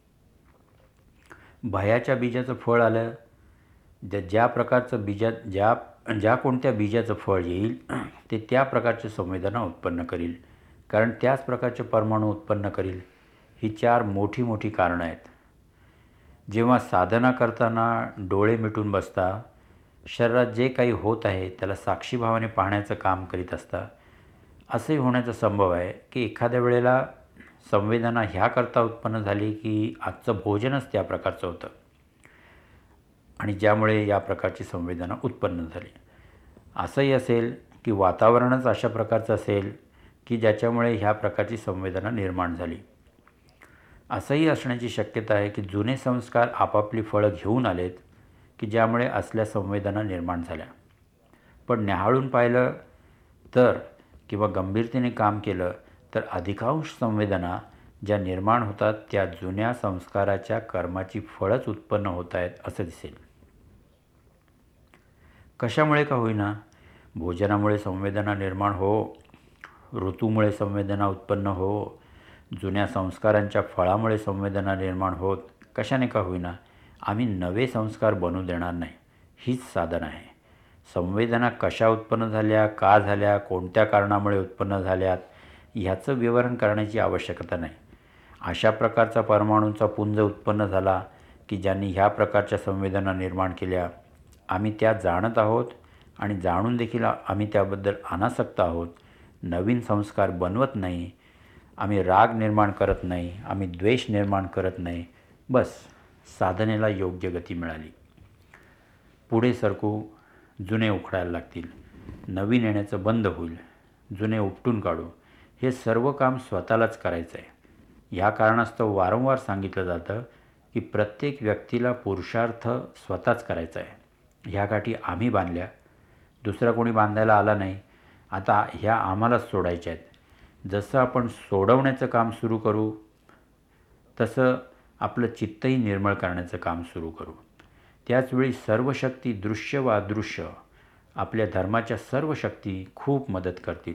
भयाच्या बीजाचं फळ आलं, ज्या ज्या प्रकारचं बीजात ज्या ज्या कोणत्या बीजाचं फळ येईल ते त्या प्रकारची संवेदना उत्पन्न करील, कारण त्याच प्रकारचे परमाणू उत्पन्न करील. ही चार मोठी मोठी कारणं आहेत. जेव्हा साधना करताना डोळे मिटून बसता, शरीरात जे काही होत आहे त्याला साक्षीभावाने पाहण्याचं काम करीत असता, असंही होण्याचा संभव आहे की एखाद्या वेळेला संवेदना ह्याकरता उत्पन्न झाली की आजचं भोजनच त्या प्रकारचं होतं आणि ज्यामुळे या प्रकारची संवेदना उत्पन्न झाली. असंही असेल की वातावरणच अशा प्रकारचं असेल की ज्याच्यामुळे ह्या प्रकारची संवेदना निर्माण झाली. असंही असण्याची शक्यता आहे की जुने संस्कार आपापली फळं घेऊन आलेत की ज्यामुळे असल्या संवेदना निर्माण झाल्या. पण न्याहाळून पाहिलं तर किंवा गंभीरतेने काम केलं तर अधिकांश संवेदना ज्या निर्माण होतात त्या जुन्या संस्काराच्या कर्माची फळंच उत्पन्न होत आहेत असं दिसेल. कशामुळे का होईना, भोजनामुळे संवेदना निर्माण हो, ऋतूमुळे संवेदना उत्पन्न हो, जुन्या संस्कारांच्या फळामुळे संवेदना निर्माण होत, कशाने का होईना आम्ही नवे संस्कार बनवू देणार नाही. हीच साधना आहे. संवेदना कशा उत्पन्न झाल्या, का झाल्या, कोणत्या कारणामुळे उत्पन्न झाल्यात ह्याचं विवरण करण्याची आवश्यकता नाही. अशा प्रकारचा परमाणूंचा पुंज उत्पन्न झाला की ज्यांनी ह्या प्रकारच्या संवेदना निर्माण केल्या. आम्ही त्या जाणत आहोत आणि जाणून देखील आम्ही त्याबद्दल अनासक्त आहोत. नवीन संस्कार बनवत नाही, आम्ही राग निर्माण करत नाही, आम्ही द्वेष निर्माण करत नाही. बस साधनेला योग्य गती मिळाली. पुढे सरकू, जुने उखडायला लागतील, नवीन येण्याचं बंद होईल, जुने उपटून काढू. हे सर्व काम स्वतःलाच करायचं आहे. ह्या कारणास्तव वारंवार सांगितलं जातं की प्रत्येक व्यक्तीला पुरुषार्थ स्वतःच करायचा आहे. ह्या गाठी आम्ही बांधल्या, दुसरा कोणी बांधायला आला नाही. आता ह्या आम्हालाच सोडायच्या आहेत. जसं आपण सोडवण्याचं काम सुरू करू तसं आपलं चित्तही निर्मळ करण्याचं काम सुरू करू. त्याचवेळी सर्व शक्ती, दृश्य व अदृश्य, आपल्या धर्माच्या सर्व शक्ती खूप मदत करतील.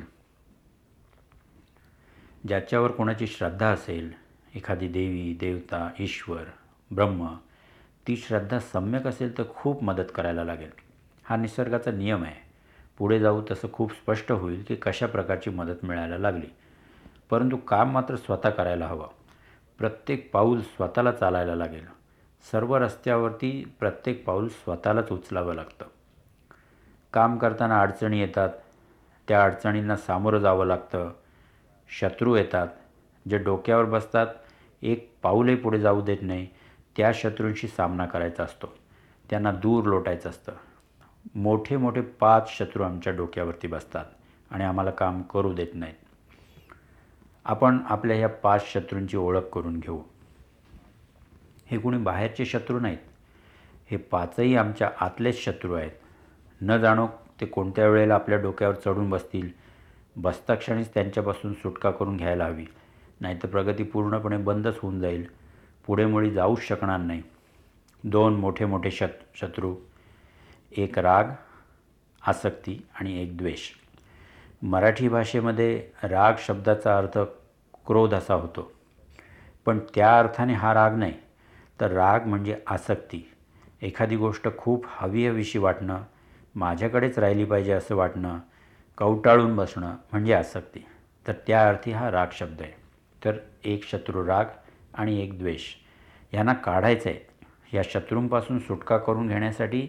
ज्याच्यावर कोणाची श्रद्धा असेल, एखादी देवी, देवता, ईश्वर, ब्रह्म, ती श्रद्धा सम्यक असेल तर खूप मदत करायला लागेल. हा निसर्गाचा नियम आहे. पुढे जाऊ तसं खूप स्पष्ट होईल की कशा प्रकारची मदत मिळायला लागली. परंतु काम मात्र स्वतः करायला हवं. प्रत्येक पाऊल स्वतःला चालायला लागेल. सर्व रस्त्यावरती प्रत्येक पाऊल स्वतःलाच उचलावं लागतं. काम करताना अडचणी येतात, त्या अडचणींना सामोरं जावं लागतं. शत्रू येतात, जे डोक्यावर बसतात एक पाऊलही पुढे जाऊ देत नाही, त्या शत्रूंशी सामना करायचा असतो. त्यांना दूर लोटायचं असतं. मोठे मोठे पाच शत्रू आमच्या डोक्यावरती बसतात आणि आम्हाला काम करू देत नाहीत. आपण आपल्या ह्या पाच शत्रूंची ओळख करून घेऊ. हे कोणी बाहेरचे शत्रू नाहीत, हे पाचही आमच्या आतलेच शत्रू आहेत. न जाणो ते कोणत्या वेळेला आपल्या डोक्यावर चढून बसतील. बसताक्षणीच त्यांच्यापासून सुटका करून घ्यायला हवी, नाहीतर प्रगती पूर्णपणे बंदच होऊन जाईल, पुढे मुळी जाऊच शकणार नाही. दोन मोठे मोठे शत शत्रू एक राग, आसक्ती आणि एक द्वेष. मराठी भाषेमध्ये राग शब्दाचा अर्थ क्रोध असा होतो, पण त्या अर्थाने हा राग नाही, तर राग म्हणजे आसक्ती. एखादी गोष्ट खूप हवी हवीशी वाटणं, माझ्याकडेच राहिली पाहिजे असं वाटणं, कवटाळून बसणं म्हणजे आसक्ती. तर त्या अर्थी हा राग शब्द आहे. तर एक शत्रू राग आणि एक द्वेष यांना काढायचं आहे. या शत्रूंपासून सुटका करून घेण्यासाठी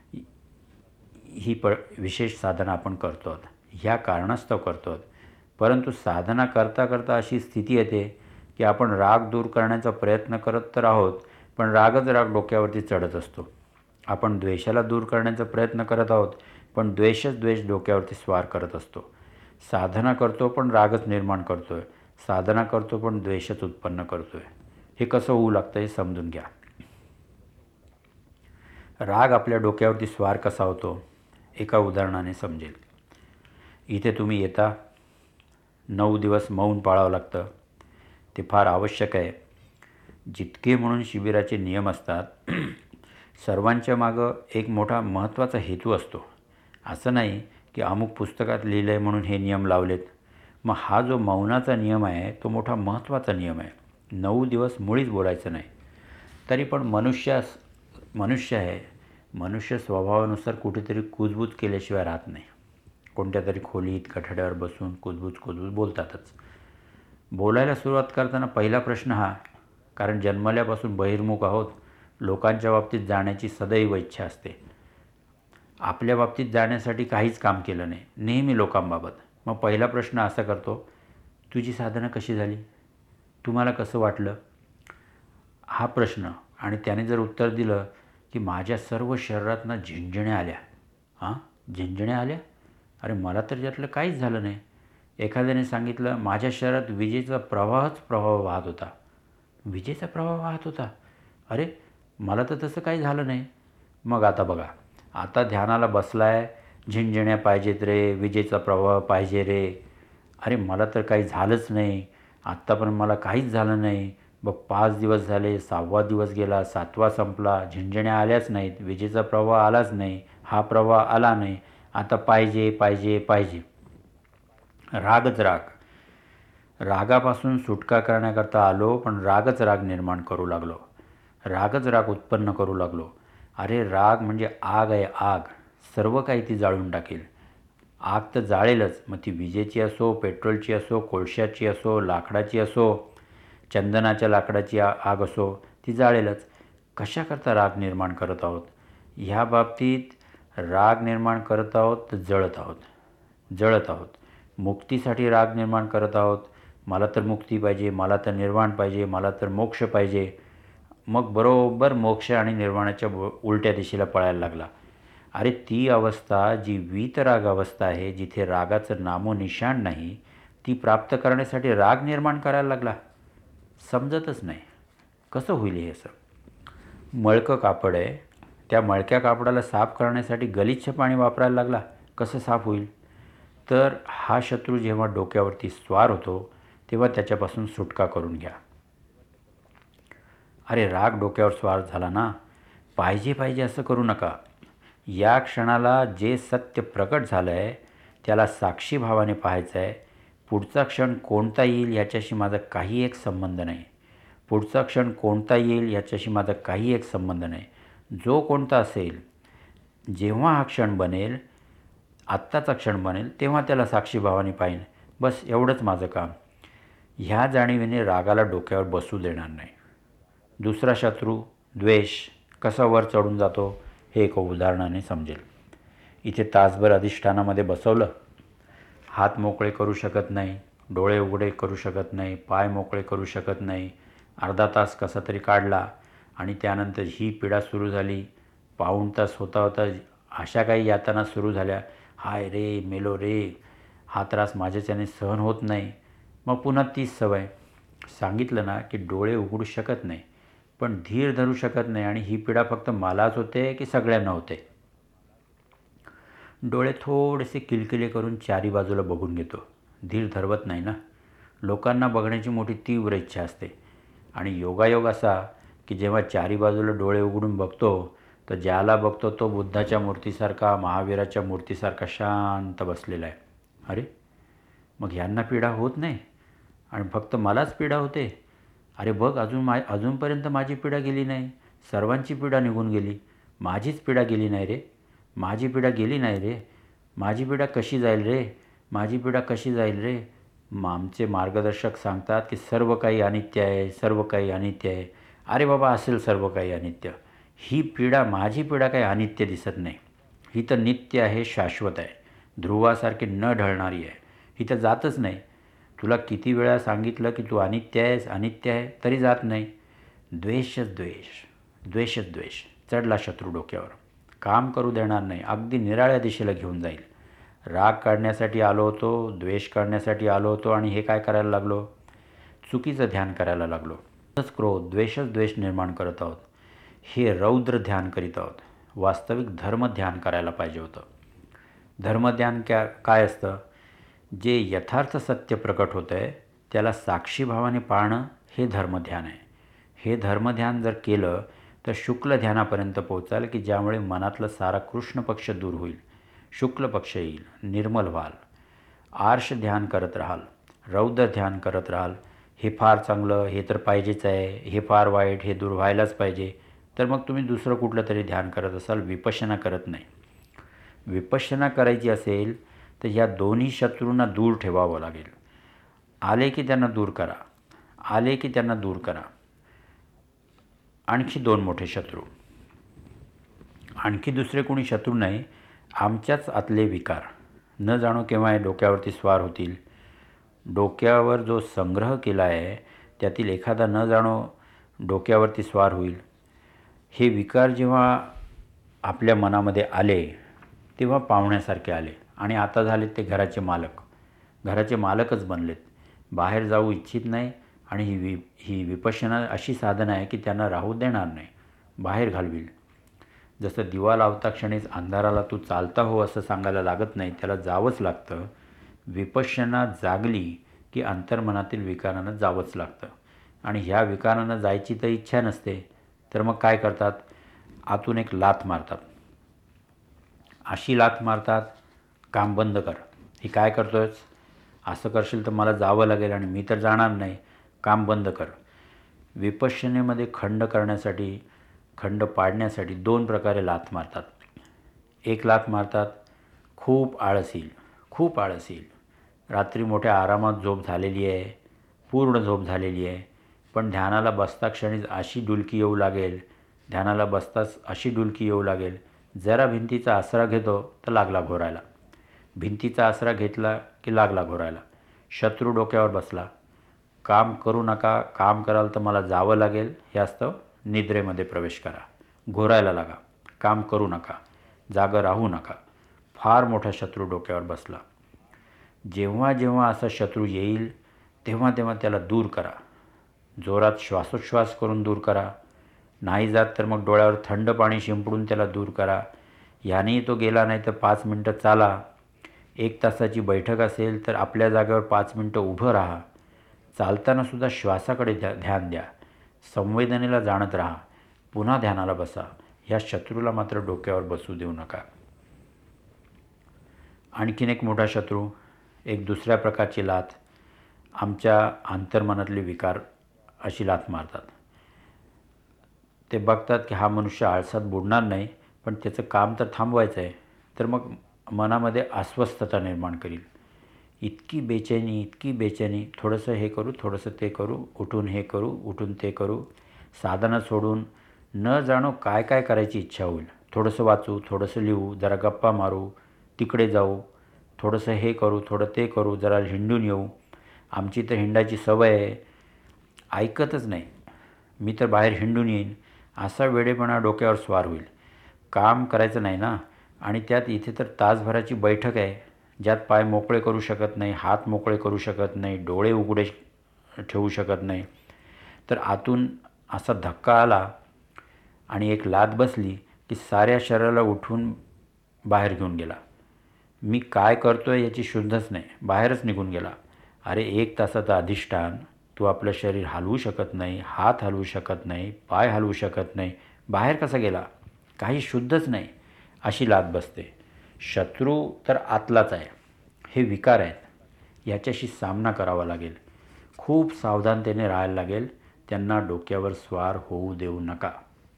ही प विशेष साधना आपण करतो आहोत. ह्या कारणास्तव करतो आहोत. परंतु साधना करता करता अशी स्थिती येते की आपण राग दूर करण्याचा प्रयत्न करत तर आहोत, पण रागच राग डोक्यावरती चढत असतो. आपण द्वेषाला दूर करण्याचा प्रयत्न करत आहोत, पण द्वेषच द्वेष डोक्यावरती स्वार करत असतो. साधना करतो पण रागच निर्माण करतो आहे, साधना करतो पण द्वेषच उत्पन्न करतो आहे. हे कसं होऊ लागतं हे समजून घ्या. राग आपल्या डोक्यावरती स्वार कसा होतो एका उदाहरणाने समजेल. इथे तुम्ही येता, नऊ दिवस मौन पाळावं लागतं. ते फार आवश्यक आहे. जितके म्हणून शिबिराचे नियम असतात, सर्वांच्या मागं एक मोठा महत्त्वाचा हेतू असतो. असं नाही की अमुक पुस्तकात लिहिलं आहे म्हणून हे नियम लावलेत. मग हा जो मौनाचा नियम आहे तो मोठा महत्त्वाचा नियम आहे. नऊ दिवस मुळीच बोलायचं नाही. तरी पण मनुष्य मनुष्य आहे, मनुष्य स्वभावानुसार कुठेतरी कुजबूज केल्याशिवाय राहत नाही. कोणत्या तरी खोलीत कठड्यावर बसून कुजबूज कुजबूज बोलतातच. बोलायला सुरुवात करताना पहिला प्रश्न हा, कारण जन्मल्यापासून बहिर्मुख आहोत, लोकांच्या बाबतीत जाण्याची सदैव इच्छा असते. आपल्या बाबतीत जाण्यासाठी काहीच काम केलं नाही, नेहमी लोकांबाबत. मग पहिला प्रश्न असा करतो, तुझी साधना कशी झाली, तुम्हाला कसं वाटलं, हा प्रश्न. आणि त्याने जर उत्तर दिलं की माझ्या सर्व शरीरातनं झिंजण्या आल्या. हां झिंजण्या आल्या, अरे मला तर यातलं काहीच झालं नाही. एखाद्याने सांगितलं माझ्या शरीरात विजेचा प्रवाहच प्रवाह वाहत होता. विजेचा प्रवाह वाहत होता, अरे मला तर तसं काही झालं नाही. मग आता बघा, आता ध्यानाला बसला आहे, झिंजण्या पाहिजेत रे, विजेचा प्रवाह पाहिजे रे. अरे मला तर काही झालंच नाही, आत्तापर्यंत मला काहीच झालं नाही. बघ पाच दिवस झाले, सहावा दिवस गेला, सातवा संपला, झिंजण्या आल्याच नाहीत, विजेचा प्रवाह आलाच नाही, हा प्रवाह आला नाही. आता पाहिजे पाहिजे पाहिजे. रागच राग. रागापासून सुटका करण्याकरता आलो, पण रागच राग निर्माण करू लागलो, रागच राग उत्पन्न करू लागलो. अरे राग म्हणजे आग आहे, आग. सर्व काही ती जाळून टाकेल. आग तर जाळेलच, मग ती विजेची असो, पेट्रोलची असो, कोळशाची असो, लाकडाची असो, चंदनाच्या लाकडाची आ आग असो, ती जाळेलच. कशाकरता राग निर्माण करत आहोत? ह्या बाबतीत राग निर्माण करत आहोत तर जळत आहोत, जळत आहोत. मुक्तीसाठी राग निर्माण करत आहोत. मला तर मुक्ती पाहिजे, मला तर निर्वाण पाहिजे, मला तर मोक्ष पाहिजे. मग बरोबर मोक्ष आणि निर्वाणाच्या उलट्या दिशेला पळायला लागला. अरे ती अवस्था जी वीतराग अवस्था आहे, जिथे रागाचं नामोनिशाण नाही, ती प्राप्त करण्यासाठी राग निर्माण करायला लागला. समजतच नाही कसं होईल हे असं. मळकं कापड आहे, त्या मळक्या कापडाला साफ करण्यासाठी गलिच्छ पाणी वापरायला लागला, कसं साफ होईल? तर हा शत्रू जेव्हा डोक्यावरती स्वार होतो तेव्हा त्याच्यापासून सुटका करून घ्या. अरे राग डोक्यावर स्वार झाला ना, पाहिजे पाहिजे असं करू नका. या क्षणाला जे सत्य प्रकट झालं आहे त्याला साक्षी भावाने पाहायचं आहे. पुढचा क्षण कोणता येईल याच्याशी माझा काही एक संबंध नाही. पुढचा क्षण कोणता येईल याच्याशी माझा काही एक संबंध नाही. जो कोणता असेल, जेव्हा हा क्षण बनेल, आत्ताचा क्षण बनेल, तेव्हा त्याला साक्षीभावाने पाहीन. बस एवढंच माझं काम. ह्या जाणीवेने रागाला डोक्यावर बसू देणार नाही. दुसरा शत्रू द्वेष कसा वर चढून जातो हे एका उदाहरणाने समजेल. इथे तासभर अधिष्ठानामध्ये बसवलं, हात मोकळे करू शकत नाही, डोळे उघडे करू शकत नाही, पाय मोकळे करू शकत नाही, अर्धा तास कसा तरी काढला आणि त्यानंतर ही पीडा सुरू झाली. पाऊण तास होता होता अशा काही यातना सुरू झाल्या. हाय रे, मेलो रे, हा त्रास माझ्याच्याने सहन होत नाही. मग पुन्हा तीच सवय. सांगितलं ना की डोळे उघडू शकत नाही, पण धीर धरू शकत नाही. आणि ही पीडा फक्त मलाच होते की सगळ्यांना होते. डोळे थोडेसे किलकिले करून चारी बाजूला बघून घेतो. धीर धरवत नाही ना. लोकांना बघण्याची मोठी तीव्र इच्छा असते. आणि योगायोग असा की जेव्हा चारी बाजूला डोळे उघडून बघतो तर ज्याला बघतो तो बुद्धाच्या मूर्तीसारखा, महावीराच्या मूर्तीसारखा शांत बसलेला आहे. अरे, मग ह्यांना पीडा होत नाही आणि फक्त मलाच पीडा होते. अरे बघ, अजून मा अजूनपर्यंत माझी पीडा गेली नाही. सर्वांची पीडा निघून गेली, माझीच पीडा गेली नाही रे. माझी पीडा गेली नाही रे. माझी पीडा कशी जाईल रे? माझी पीडा कशी जाईल रे? मग आमचे मार्गदर्शक सांगतात की सर्व काही अनित्य आहे, सर्व काही अनित्य आहे. अरे बाबा, असेल सर्व काही अनित्य. ही पीडा, माझी पीडा काही अनित्य दिसत नाही. ही तर नित्य आहे, शाश्वत आहे, ध्रुवासारखी न ढळणारी आहे. ही तर जातच नाही. तुला किती वेळा सांगितलं की तू अनित्य आहेस, अनित्य आहे, तरी जात नाही. द्वेषच द्वेष, द्वेषच द्वेष. चढला शत्रू डोक्यावर. काम करू देणार नाही, अगदी निराळ्या दिशेला घेऊन जाईल. राग काढण्यासाठी आलो होतो, द्वेष काढण्यासाठी आलो होतो आणि हे काय करायला लागलो? चुकीचं ध्यान करायला लागलो. तसंच क्रोध, द्वेषच द्वेष निर्माण करत आहोत. हे रौद्र ध्यान करीत आहोत. वास्तविक धर्मध्यान करायला पाहिजे होतं. धर्मध्यान क्या काय असतं? जे यथार्थ सत्य प्रकट होतं आहे त्याला साक्षीभावाने पाळणं हे धर्मध्यान आहे. हे धर्मध्यान जर केलं तर शुक्ल ध्यानापर्यंत पोचाल की ज्यामुळे मनातलं सारा कृष्ण पक्ष दूर होईल, शुक्ल पक्ष येईल, निर्मल व्हाल. आर्ष ध्यान करत राहाल, रौद्र ध्यान करत राहाल. हे फार चांगलं, हे तर पाहिजेच आहे, हे फार वाईट, हे दूर व्हायलाच पाहिजे, तर मग तुम्ही दुसरं कुठलं तरी ध्यान करत असाल, विपश्यना करत नाही. विपश्यना करायची असेल तर ह्या दोन्ही शत्रूंना दूर ठेवावं लागेल. आले की त्यांना दूर करा, आले की त्यांना दूर करा. आणखी दोन मोठे शत्रू, आणखी दुसरे कोणी शत्रू नाही, आमच्याच आतले विकार. न जाणो केव्हा हे डोक्यावरती स्वार होतील. डोक्यावर जो संग्रह केला आहे त्यातील एखादा न जाणो डोक्यावरती स्वार होईल. हे विकार जेव्हा आपल्या मनामध्ये आले तेव्हा पाहुण्यासारखे आले आणि आता झाले ते घराचे मालक. घराचे मालकच बनलेत. बाहेर जाऊ इच्छित नाही आणि ही वि ही विपश्यना अशी साधना आहे की त्यांना राहू देणार नाही, बाहेर घालवील. जसं दिवा लावता क्षणीच अंधाराला तू चालता हो असं सांगायला लागत नाही, त्याला जावंच लागतं. विपश्यना जागली की अंतर्मनातील विकारांना जावंच लागतं. आणि ह्या विकारांना जायची तर इच्छा नसते, तर मग काय करतात? आतून एक लाथ मारतात. अशी लाथ मारतात, काम बंद कर. ही काय करतोयस? असं करशील तर मला जावं लागेल आणि मी तर जाणार नाही, काम बंद कर. विपश्यनेमध्ये खंड करण्यासाठी, खंड पाडण्यासाठी दोन प्रकारे लाथ मारतात. एक लाथ मारतात, खूप आळस येईल, खूप आळस येईल. रात्री मोठ्या आरामात झोप झालेली आहे, पूर्ण झोप झालेली आहे, पण ध्यानाला बसता क्षणीच अशी डुलकी येऊ लागेल, ध्यानाला बसताच अशी डुलकी येऊ लागेल, जरा भिंतीचा आसरा घेतो तर लागला घोरायला. भिंतीचा आसरा घेतला की लागला घोरायला. शत्रू डोक्यावर बसला. काम करू नका, काम कराल तर मला जावं लागेल, हे असतं. निद्रेमध्ये प्रवेश करा, घोरायला लागा, काम करू नका, जागं राहू नका. फार मोठा शत्रू डोक्यावर बसला. जेव्हा जेव्हा असा शत्रू येईल तेव्हा तेव्हा त्याला दूर करा. जोरात श्वासोच्छ्वास करून दूर करा. नाही जात तर मग डोळ्यावर थंड पाणी शिंपडून त्याला दूर करा. ह्यानेही तो गेला नाही तर पाच मिनटं चाला. एक तासाची बैठक असेल तर आपल्या जागेवर पाच मिनटं उभं राहा. चालतानासुद्धा श्वासाकडे ध्या ध्यान द्या. संवेदनेला जाणत राहा. पुन्हा ध्यानाला बसा. ह्या शत्रूला मात्र डोक्यावर बसू देऊ नका. आणखीन एक मोठा शत्रू, एक दुसऱ्या प्रकारची लाथ, आमच्या अंतर्मनातले विकार अशी लाथ मारतात. ते बघतात की हा मनुष्य आळसात बुडणार नाही, पण त्याचं काम तर थांबवायचं आहे, तर मग मनामध्ये अस्वस्थता निर्माण करील. इतकी बेचैनी, इतकी बेचैनी, थोडंसं हे करू, थोडंसं ते करू, उठून हे करू, उठून ते करू. साधना सोडून न जाणो काय काय करायची इच्छा होईल. थोडंसं वाचू, थोडंसं लिहू, जरा गप्पा मारू, तिकडे जाऊ, थोडंसं हे करू, थोडं ते करू, जरा हिंडून येऊ. आमची तर हिंडायची सवय आहे. ऐकतच नाही. मी तर बाहेर हिंडून येईन, असा वेडेपणा डोक्यावर स्वार होईल. काम करायचं नाही ना, आणि त्यात इथे तर तासभराची बैठक आहे, ज्यात पाय मोकळे करू शकत नाही, हात मोकळे करू शकत नाही, डोळे उघडे ठेवू शकत नाही. तर आतून असा धक्का आला आणि एक लाथ बसली की साऱ्या शरीराला उठून बाहेर घेऊन गेला. मी काय करतो आहे याची शुद्धच नाही, बाहेरच निघून गेला. अरे एक तासाचं अधिष्ठान, तू आपलं शरीर हलवू शकत नाही, हात हलवू शकत नाही, पाय हलवू शकत नाही, बाहेर कसा गेला? काही शुद्धच नाही, अशी लाथ बसते. शत्रू तर आतलाच आहे, हे विकार आहेत, याच्याशी सामना करावा लागेल. खूप सावधानतेने राहायला लागेल. त्यांना डोक्यावर स्वार होऊ देऊ नका.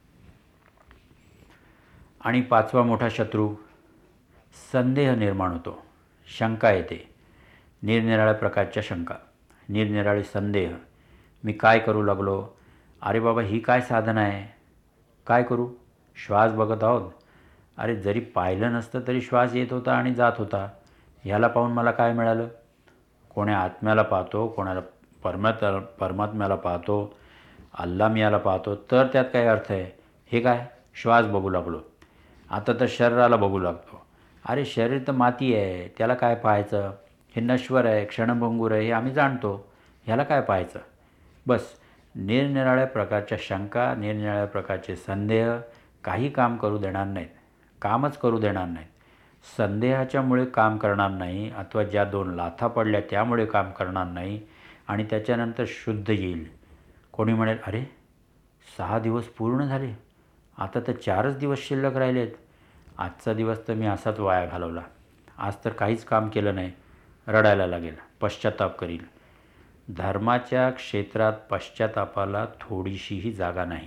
आणि पाचवा मोठा शत्रू संदेह निर्माण होतो, शंका येते, निरनिराळ्या प्रकारच्या शंका, निरनिराळे संदेह. मी काय करू लागलो? अरे बाबा, ही काय साधना आहे? काय करू? श्वास बघत आहोत. अरे जरी पाहिलं नसतं तरी श्वास येत होता आणि जात होता. ह्याला पाहून मला काय मिळालं? कोण्या आत्म्याला पाहतो, कोणाला परमात्मा परमात्म्याला पाहतो, अल्ला मियाला पाहतो, तर त्यात काय अर्थ आहे? हे काय श्वास बघू लागलो. आता तर शरीराला बघू लागतो. अरे शरीर तर माती आहे, त्याला काय पाहायचं? हे नश्वर आहे, क्षणभंगूर आहे, हे आम्ही जाणतो, ह्याला काय पाहायचं? बस निरनिराळ्या प्रकारच्या शंका, निरनिराळ्या प्रकारचे संदेह काही काम करू देणार नाहीत, कामच करू देणार नाहीत. संदेहाच्यामुळे काम करणार नाही, अथवा ज्या दोन लाथा पडल्या त्यामुळे काम करणार नाही, आणि त्याच्यानंतर शुद्ध येईल. कोणी म्हणेल, अरे सहा दिवस पूर्ण झाले, आता तर चारच दिवस शिल्लक राहिलेत, आजचा दिवस तर मी असाच वाया घालवला, आज तर काहीच काम केलं नाही, रडायला लागेल, पश्चाताप करील. धर्माच्या क्षेत्रात पश्चातापाला थोडीशीही जागा नाही.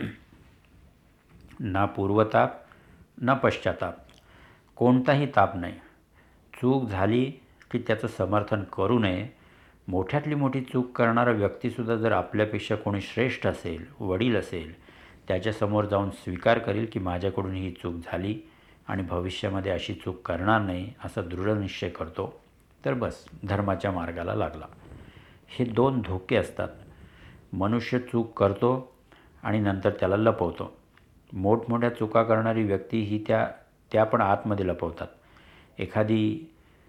ना पूर्वताप ना पश्चाताप, कोणताही ताप नाही. चूक झाली की त्याचं समर्थन करू नये. मोठ्यातली मोठी चूक करणारा व्यक्तीसुद्धा जर आपल्यापेक्षा कोणी श्रेष्ठ असेल, वडील असेल, त्याच्यासमोर जाऊन स्वीकार करेल की माझ्याकडून ही चूक झाली आणि भविष्यामध्ये अशी चूक करणार नाही, असा दृढ निश्चय करतो, तर बस धर्माच्या मार्गाला लागला. हे दोन धोके असतात. मनुष्य चूक करतो आणि नंतर त्याला लपवतो. मोठमोठ्या चुका करणारी व्यक्ती ही त्या त्या पण आतमध्ये लपवतात. एखादी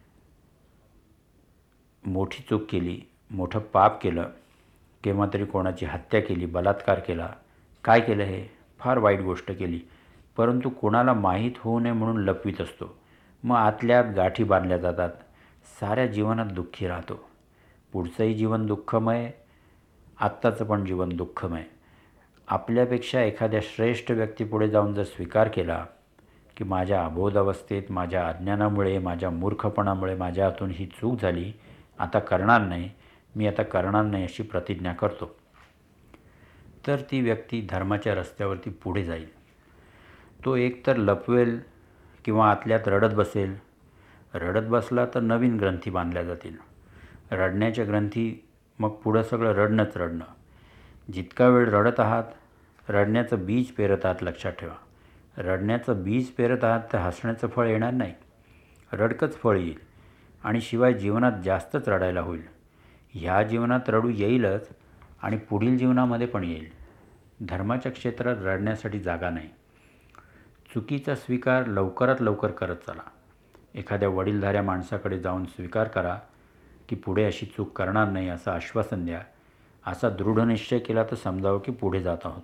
मोठी चूक केली, मोठं पाप केलं, केव्हा तरी कोणाची हत्या केली, बलात्कार केला, काय केलं, हे फार वाईट गोष्ट केली, परंतु कोणाला माहीत होऊ नये म्हणून लपवीत असतो. मग आतल्यात गाठी बांधल्या जातात. साऱ्या जीवनात दुःखी राहतो. पुढचंही जीवन दुःखमय, आत्ताचं पण जीवन दुःखमय. आपल्यापेक्षा एखाद्या श्रेष्ठ व्यक्तीपुढे जाऊन जर स्वीकार केला की माझ्या अबोध अवस्थेत, माझ्या अज्ञानामुळे, माझ्या मूर्खपणामुळे माझ्या हातून ही चूक झाली, आता करणार नाही, मी आता करणार नाही, अशी प्रतिज्ञा करतो, तर ती व्यक्ती धर्माच्या रस्त्यावरती पुढे जाईल. तो एकतर लपवेल किंवा आतल्यात रडत बसेल. रडत बसला तर नवीन ग्रंथी बांधल्या जातील. रडण्याच्या ग्रंथी, मग पुढं सगळं रडणंच रडणं. जितका वेळ रडत आहात, रडण्याचं बीज पेरत आहात, लक्षात ठेवा. रडण्याचं बीज पेरत आहात तर हसण्याचं फळ येणार नाही, रडकंच फळ येईल, आणि शिवाय जीवनात जास्तच रडायला होईल. ह्या जीवनात रडू येईलच आणि पुढील जीवनामध्ये पण येईल. धर्माच्या क्षेत्रात रडण्यासाठी जागा नाही. चुकीचा स्वीकार लवकरात लवकर करत चला. एखाद्या वडीलधाऱ्या माणसाकडे जाऊन स्वीकार करा की पुढे अशी चूक करणार नाही, असं आश्वासन द्या. असा दृढ निश्चय केला तर समजावं की पुढे जात आहोत.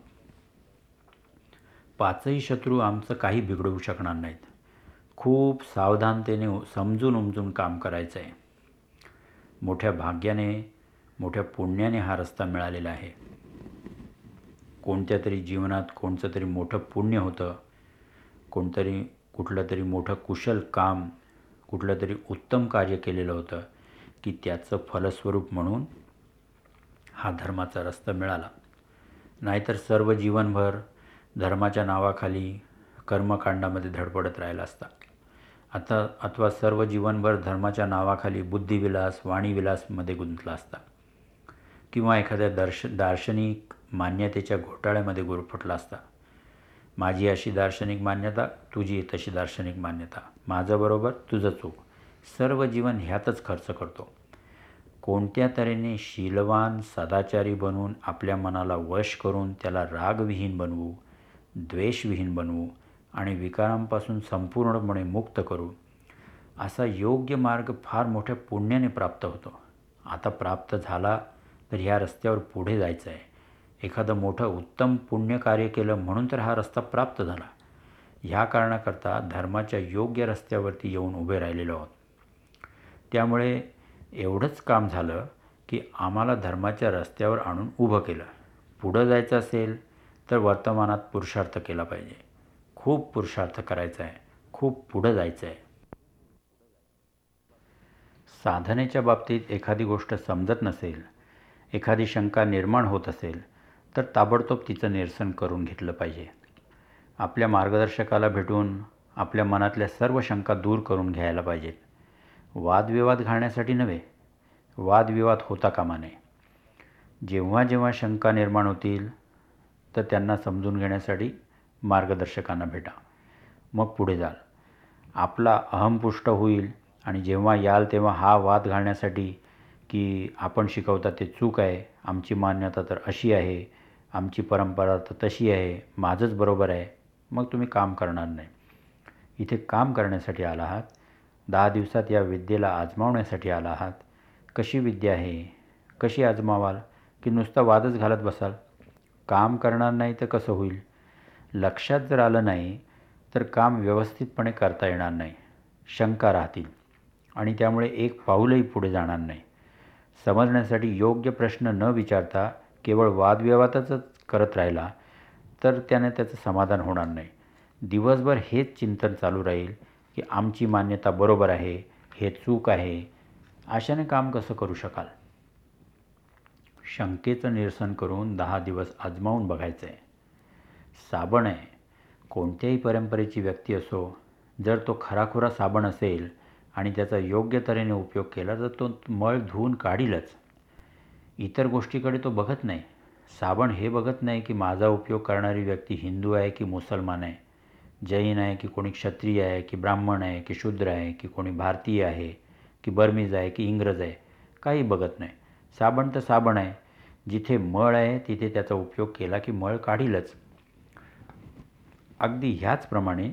पाचही शत्रू आमचं काही बिघडवू शकणार नाहीत. खूप सावधानतेने समजून उमजून काम करायचं आहे. मोठ्या भाग्याने, मोठ्या पुण्याने हा रस्ता मिळालेला आहे. कोणत्या तरी जीवनात कोणतं तरी मोठं पुण्य होतं, कोणतरी कुठलं तरी मोठं कुशल काम, कुठलं तरी उत्तम कार्य केलेलं होतं की त्याचं फलस्वरूप म्हणून हा धर्माचा रस्ता मिळाला. नाहीतर सर्व जीवनभर धर्माच्या नावाखाली कर्मकांडामध्ये धडपडत राहिला असता. आता अथवा सर्व जीवनभर धर्माच्या नावाखाली बुद्धिविलास, वाणीविलासमध्ये गुंतला असता, किंवा एखाद्या दर्श दार्शनिक मान्यतेच्या घोटाळ्यामध्ये गुरफटला असता. माझी अशी दार्शनिक मान्यता, तुझी तशी दार्शनिक मान्यता, माझं बरोबर तुझं चूक, सर्व जीवन ह्यातच खर्च करतो. कोणत्या तऱ्हेने शीलवान सदाचारी बनवून आपल्या मनाला वश करून त्याला रागविहीन बनवू, द्वेषविहीन बनवू आणि विकारांपासून संपूर्णपणे मुक्त करू, असा योग्य मार्ग फार मोठ्या पुण्याने प्राप्त होतो. आता प्राप्त झाला तर ह्या रस्त्यावर पुढे जायचं आहे. एखादं मोठं उत्तम पुण्य कार्य केलं म्हणून तर हा रस्ता प्राप्त झाला. ह्या कारणाकरता धर्माच्या योग्य रस्त्यावरती येऊन उभे राहिलेलो आहोत. त्यामुळे एवढंच काम झालं की आम्हाला धर्माच्या रस्त्यावर आणून उभं केलं. पुढं जायचं असेल तर वर्तमानात पुरुषार्थ केला पाहिजे. खूप पुरुषार्थ करायचा आहे. खूप पुढं जायचं आहे. साधनेच्या बाबतीत एखादी गोष्ट समजत नसेल, एखादी शंका निर्माण होत असेल तर ताबडतोब तिचं निरसन करून घेतलं पाहिजे. आपल्या मार्गदर्शकाला भेटून आपल्या मनातल्या सर्व शंका दूर करून घ्यायला पाहिजेत. वादविवाद घालण्यासाठी नव्हे, वादविवाद होता कामा नये. जेव्हा जेव्हा शंका निर्माण होतील तर त्यांना समजून घेण्यासाठी मार्गदर्शकांना भेटा. मग पुढे जाल. आपला अहंपुष्ट होईल आणि जेव्हा याल तेव्हा हा वाद घालण्यासाठी की आपण शिकवता ते चूक आहे, आमची मान्यता तर अशी आहे, आमची परंपरा तर तशी आहे, माझंच बरोबर आहे, मग तुम्ही काम करणार नाही. इथे काम करण्यासाठी आला आहात. दहा दिवसात या विद्येला आजमावण्यासाठी आला आहात. कशी विद्या आहे, कशी आजमावाल की नुसता वादच घालत बसाल? काम करणार नाही तर कसं होईल? लक्षात जर आलं नाही तर काम व्यवस्थितपणे करता येणार नाही. शंका राहतील आणि त्यामुळे एक पाऊलही पुढे जाणार नाही. समजण्यासाठी योग्य प्रश्न न विचारता केवळ वादविवादाच करत राहिला तर त्याने त्याचं समाधान होणार नाही. दिवसभर हेच चिंतन चालू राहील की आमची मान्यता बरोबर आहे, हे चूक आहे. अशाने काम कसं करू शकाल? शंकेचं निरसन करून दहा दिवस आजमावून बघायचं आहे. साबण आहे. कोणत्याही परंपरेची व्यक्ती असो, जर तो खराखुरा साबण असेल आणि त्याचा योग्य तऱ्हेने उपयोग केला तर तो मळ धुवून काढीलच. इतर गोष्टीकडे तो बघत नाही. साबण हे बघत नाही की माझा उपयोग करणारी व्यक्ती हिंदू आहे की मुसलमान आहे, जैन आहे की कोणी क्षत्रिय आहे की ब्राह्मण आहे की शूद्र आहे की कोणी भारतीय आहे की बर्मीज आहे की इंग्रज आहे, काही बघत नाही. साबण तर साबण आहे. जिथे मळ आहे तिथे त्याचा उपयोग केला की मळ काढीलच. अगदी ह्याचप्रमाणे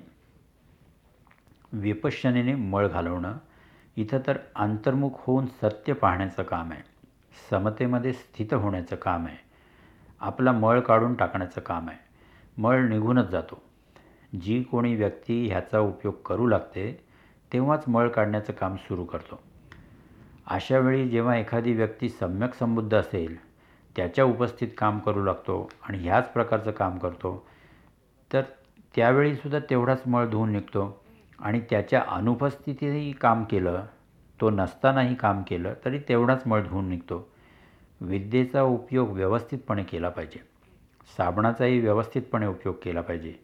विपश्यनेने मळ घालवणं. इथं तर अंतर्मुख होऊन सत्य पाहण्याचं काम आहे. समतेमध्ये स्थित होण्याचं काम आहे. आपला मळ काढून टाकण्याचं काम आहे. मळ निघूनच जातो. जी कोणी व्यक्ती ह्याचा उपयोग करू लागते तेव्हाच मळ काढण्याचं काम सुरू करतो. अशा वेळी जेव्हा एखादी व्यक्ती सम्यक संबुद्ध असेल, त्याच्या उपस्थित काम करू लागतो आणि ह्याच प्रकारचं काम करतो तर त्यावेळीसुद्धा तेवढाच मळ धुवून निघतो आणि त्याच्या अनुपस्थितीतही काम केलं, तो नसतानाही काम केलं तरी तेवढाच मळ धुवून निघतो. विद्येचा उपयोग व्यवस्थितपणे केला पाहिजे. साबणाचाही व्यवस्थितपणे उपयोग केला पाहिजे.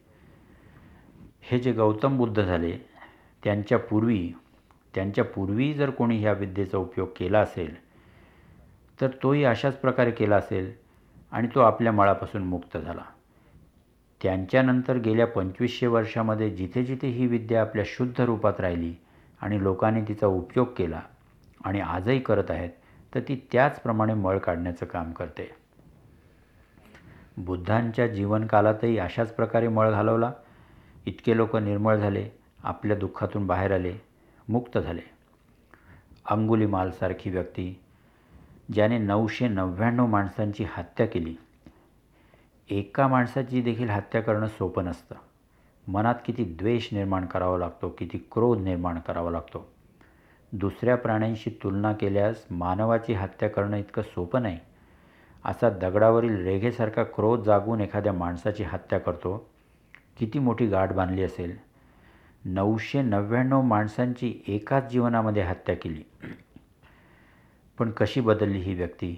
हे जे गौतम बुद्ध झाले त्यांच्या पूर्वी त्यांच्या पूर्वी जर कोणी ह्या विद्येचा उपयोग केला असेल तर तोही अशाच प्रकारे केला असेल आणि तो आपल्या मळापासून मुक्त झाला. त्यांच्यानंतर गेल्या पंचवीसशे वर्षामध्ये जिथे जिथे ही विद्या आपल्या शुद्ध रूपात राहिली आणि लोकांनी तिचा उपयोग केला आणि आजही करत आहेत तर ती त्याचप्रमाणे मळ काढण्याचं काम करते. बुद्धांच्या जीवनकालातही अशाच प्रकारे मळ घालवला. इतके लोक निर्मळ झाले, आपल्या दुःखातून बाहेर आले, मुक्त झाले. अंगुलीमालसारखी व्यक्ती ज्याने नऊशे नव्याण्णव माणसांची हत्या केली. एका माणसाची देखील हत्या करणं सोपं नसतं. मनात किती द्वेष निर्माण करावा लागतो, किती क्रोध निर्माण करावा लागतो. दुसऱ्या प्राण्यांशी तुलना केल्यास मानवाची हत्या करणं इतकं सोपं नाही. असा दगडावरील रेघेसारखा क्रोध जागून एखाद्या माणसाची हत्या करतो. किती मोठी गाठ बांधली असेल. नऊशे नव्याण्णव माणसांची एकाच जीवनामध्ये हत्या केली. पण कशी बदलली ही व्यक्ती?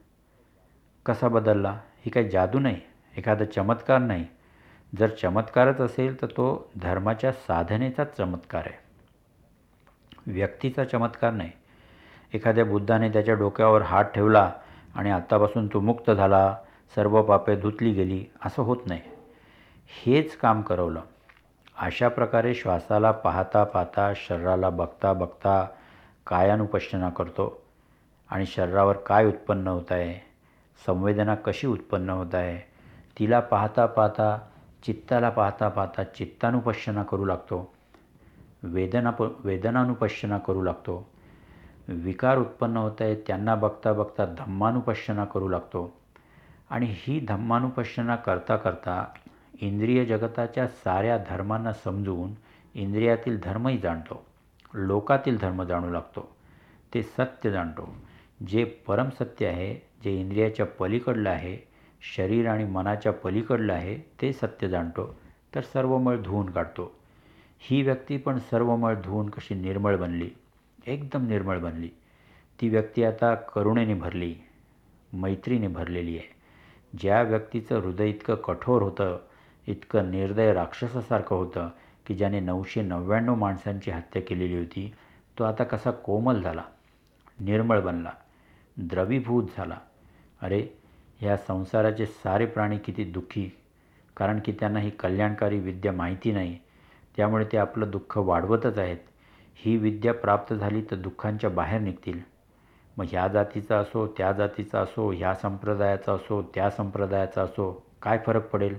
कसा बदलला? ही काही जादू नाही, एखादा चमत्कार नाही. जर चमत्कारच असेल तर तो धर्माच्या साधनेचा चमत्कार आहे, व्यक्तीचा चमत्कार नाही. एखाद्या बुद्धाने त्याच्या डोक्यावर हात ठेवला आणि आत्तापासून तो मुक्त झाला, सर्व पापे धुतली गेली, असं होत नाही. हेच काम करवलं. अशा प्रकारे श्वासाला पाहता पाहता, शरीराला बघता बघता कायानुपश्यना करतो आणि शरीरावर काय उत्पन्न होत आहे, संवेदना कशी उत्पन्न होत आहे, तिला पाहता पाहता, चित्ताला पाहता पाहता चित्तानुपश्यना करू लागतो, वेदना प वेदनानुपश्यना करू लागतो, विकार उत्पन्न होत आहेत त्यांना बघता बघता धम्मानुपश्यना करू लागतो. आणि ही धम्मानुपश्यना करता करता इंद्रिय जगताच्या साऱ्या धर्मांना समजून इंद्रियातील धर्मही जाणतो, लोकातील धर्म जाणू लागतो, ते सत्य जाणतो. जे परमसत्य आहे, जे इंद्रियाच्या पलीकडलं आहे, शरीर आणि मनाच्या पलीकडलं आहे, ते सत्य जाणतो, तर सर्व मळ धुवून काढतो. ही व्यक्ती पण सर्व मळ धुवून कशी निर्मळ बनली, एकदम निर्मळ बनली. ती व्यक्ती आता करुणेने भरली, मैत्रीने भरलेली आहे. ज्या व्यक्तीचं हृदय इतकं कठोर होतं, इतकं निर्दय राक्षसासारखं होतं की ज्याने नऊशे नव्याण्णव माणसांची हत्या केलेली होती, तो आता कसा कोमल झाला, निर्मळ बनला, द्रवीभूत झाला. अरे, ह्या संसाराचे सारे प्राणी किती दुःखी, कारण की त्यांना ही कल्याणकारी विद्या माहिती नाही, त्यामुळे ते आपलं दुःख वाढवतच आहेत. ही विद्या प्राप्त झाली तर दुःखांच्या बाहेर निघतील. मग ह्या जातीचा असो, त्या जातीचा असो, ह्या संप्रदायाचा असो, त्या संप्रदायाचा असो, काय फरक पडेल?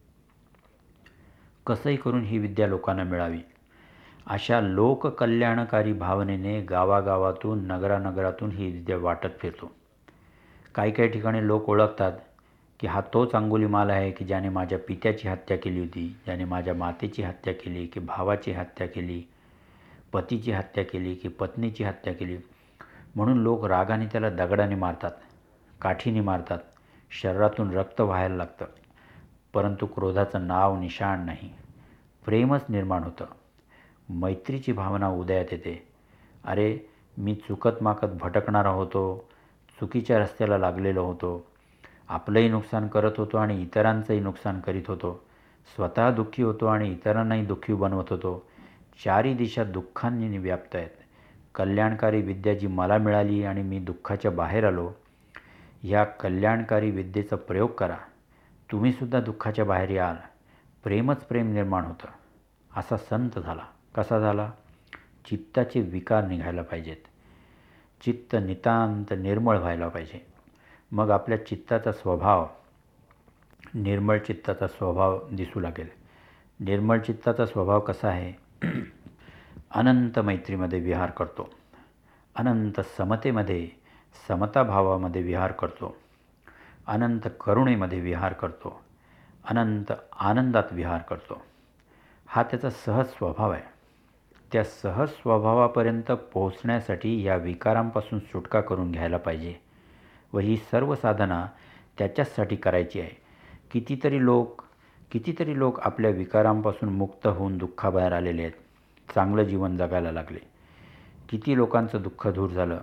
कसंही करून ही विद्या लोकांना मिळावी, अशा लोककल्याणकारी भावनेने गावागावातून, नगरानगरातून ही विद्या वाटत फिरतो. काही काही ठिकाणी लोक ओळखतात की हा तोच अंगुलीमाल आहे की ज्याने माझ्या पित्याची हत्या केली होती, ज्याने माझ्या मातेची हत्या केली, की भावाची हत्या केली, पतीची हत्या केली, की पत्नीची हत्या केली. म्हणून लोक रागाने त्याला दगडाने मारतात, काठीने मारतात, शरीरातून रक्त व्हायला लागतं, परंतु क्रोधाचं नाव निशाण नाही. प्रेमच निर्माण होतं, मैत्रीची भावना उदयात येते. अरे, मी चुकत माकत भटकणारा होतो, चुकीच्या रस्त्याला लागलेलो होतो, आपलंही नुकसान करत होतो आणि इतरांचंही नुकसान करीत होतो, स्वतः दुःखी होतो आणि इतरांनाही दुःखी बनवत होतो. चारी दिशा दुःखांनी व्याप्त आहेत. कल्याणकारी विद्या जी मला मिळाली आणि मी दुःखाच्या बाहेर आलो, ह्या कल्याणकारी विद्येचा प्रयोग करा, तुम्हीसुद्धा दुःखाच्या बाहेर याल, प्रेमच प्रेम निर्माण होतं. असा संत झाला. कसा झाला? चित्ताचे विकार निघायला पाहिजेत, चित्त नितांत निर्मळ व्हायला पाहिजे. मग आपल्या चित्ताचा स्वभाव, निर्मळ चित्ताचा स्वभाव दिसू लागेल. निर्मळ चित्ताचा स्वभाव कसा आहे? अनंत मैत्रीमध्ये विहार करतो, अनंत समतेमध्ये, समताभावामध्ये विहार करतो, अनंत करुणेमध्ये विहार करतो, अनंत आनंदात विहार करतो. हा त्याचा सहज स्वभाव आहे. त्या सहज स्वभावापर्यंत पोहोचण्यासाठी या विकारांपासून सुटका करून घ्यायला पाहिजे व ही सर्व साधना त्याच्याचसाठी करायची आहे. कितीतरी लोक कितीतरी लोक आपल्या विकारांपासून मुक्त होऊन दुःखाबाहेर आलेले आहेत, चांगलं जीवन जगायला लागले. किती लोकांचं दुःख दूर झालं.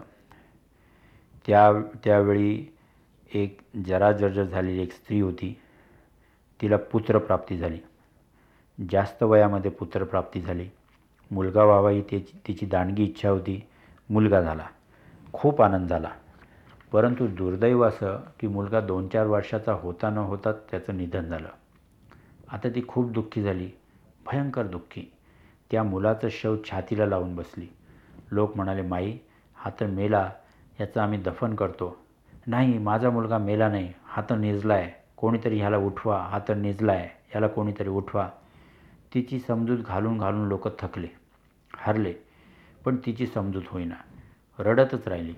त्या त्यावेळी एक जराजर्जर झालेली एक स्त्री होती, तिला पुत्रप्राप्ती झाली, जास्त वयामध्ये पुत्रप्राप्ती झाली. मुलगा व्हावा ही त्याची तिची दांडगी इच्छा होती, मुलगा झाला, खूप आनंद झाला. परंतु दुर्दैव असं की मुलगा दोन चार वर्षाचा होता न होता त्याचं निधन झालं. आता ती खूप दुःखी झाली, भयंकर दुःखी. त्या मुलाचं शव छातीला लावून बसली. लोक म्हणाले, माई, हा तर मेला, याचं आम्ही दफन करतो. नाही, माझा मुलगा मेला नाही, हा तर निजला आहे, कोणीतरी ह्याला उठवा, हा तर निजला आहे, ह्याला कोणीतरी उठवा. तिची समजूत घालून घालून लोक थकले, हरले, पण तिची समजूत होईना, रडतच राहिली.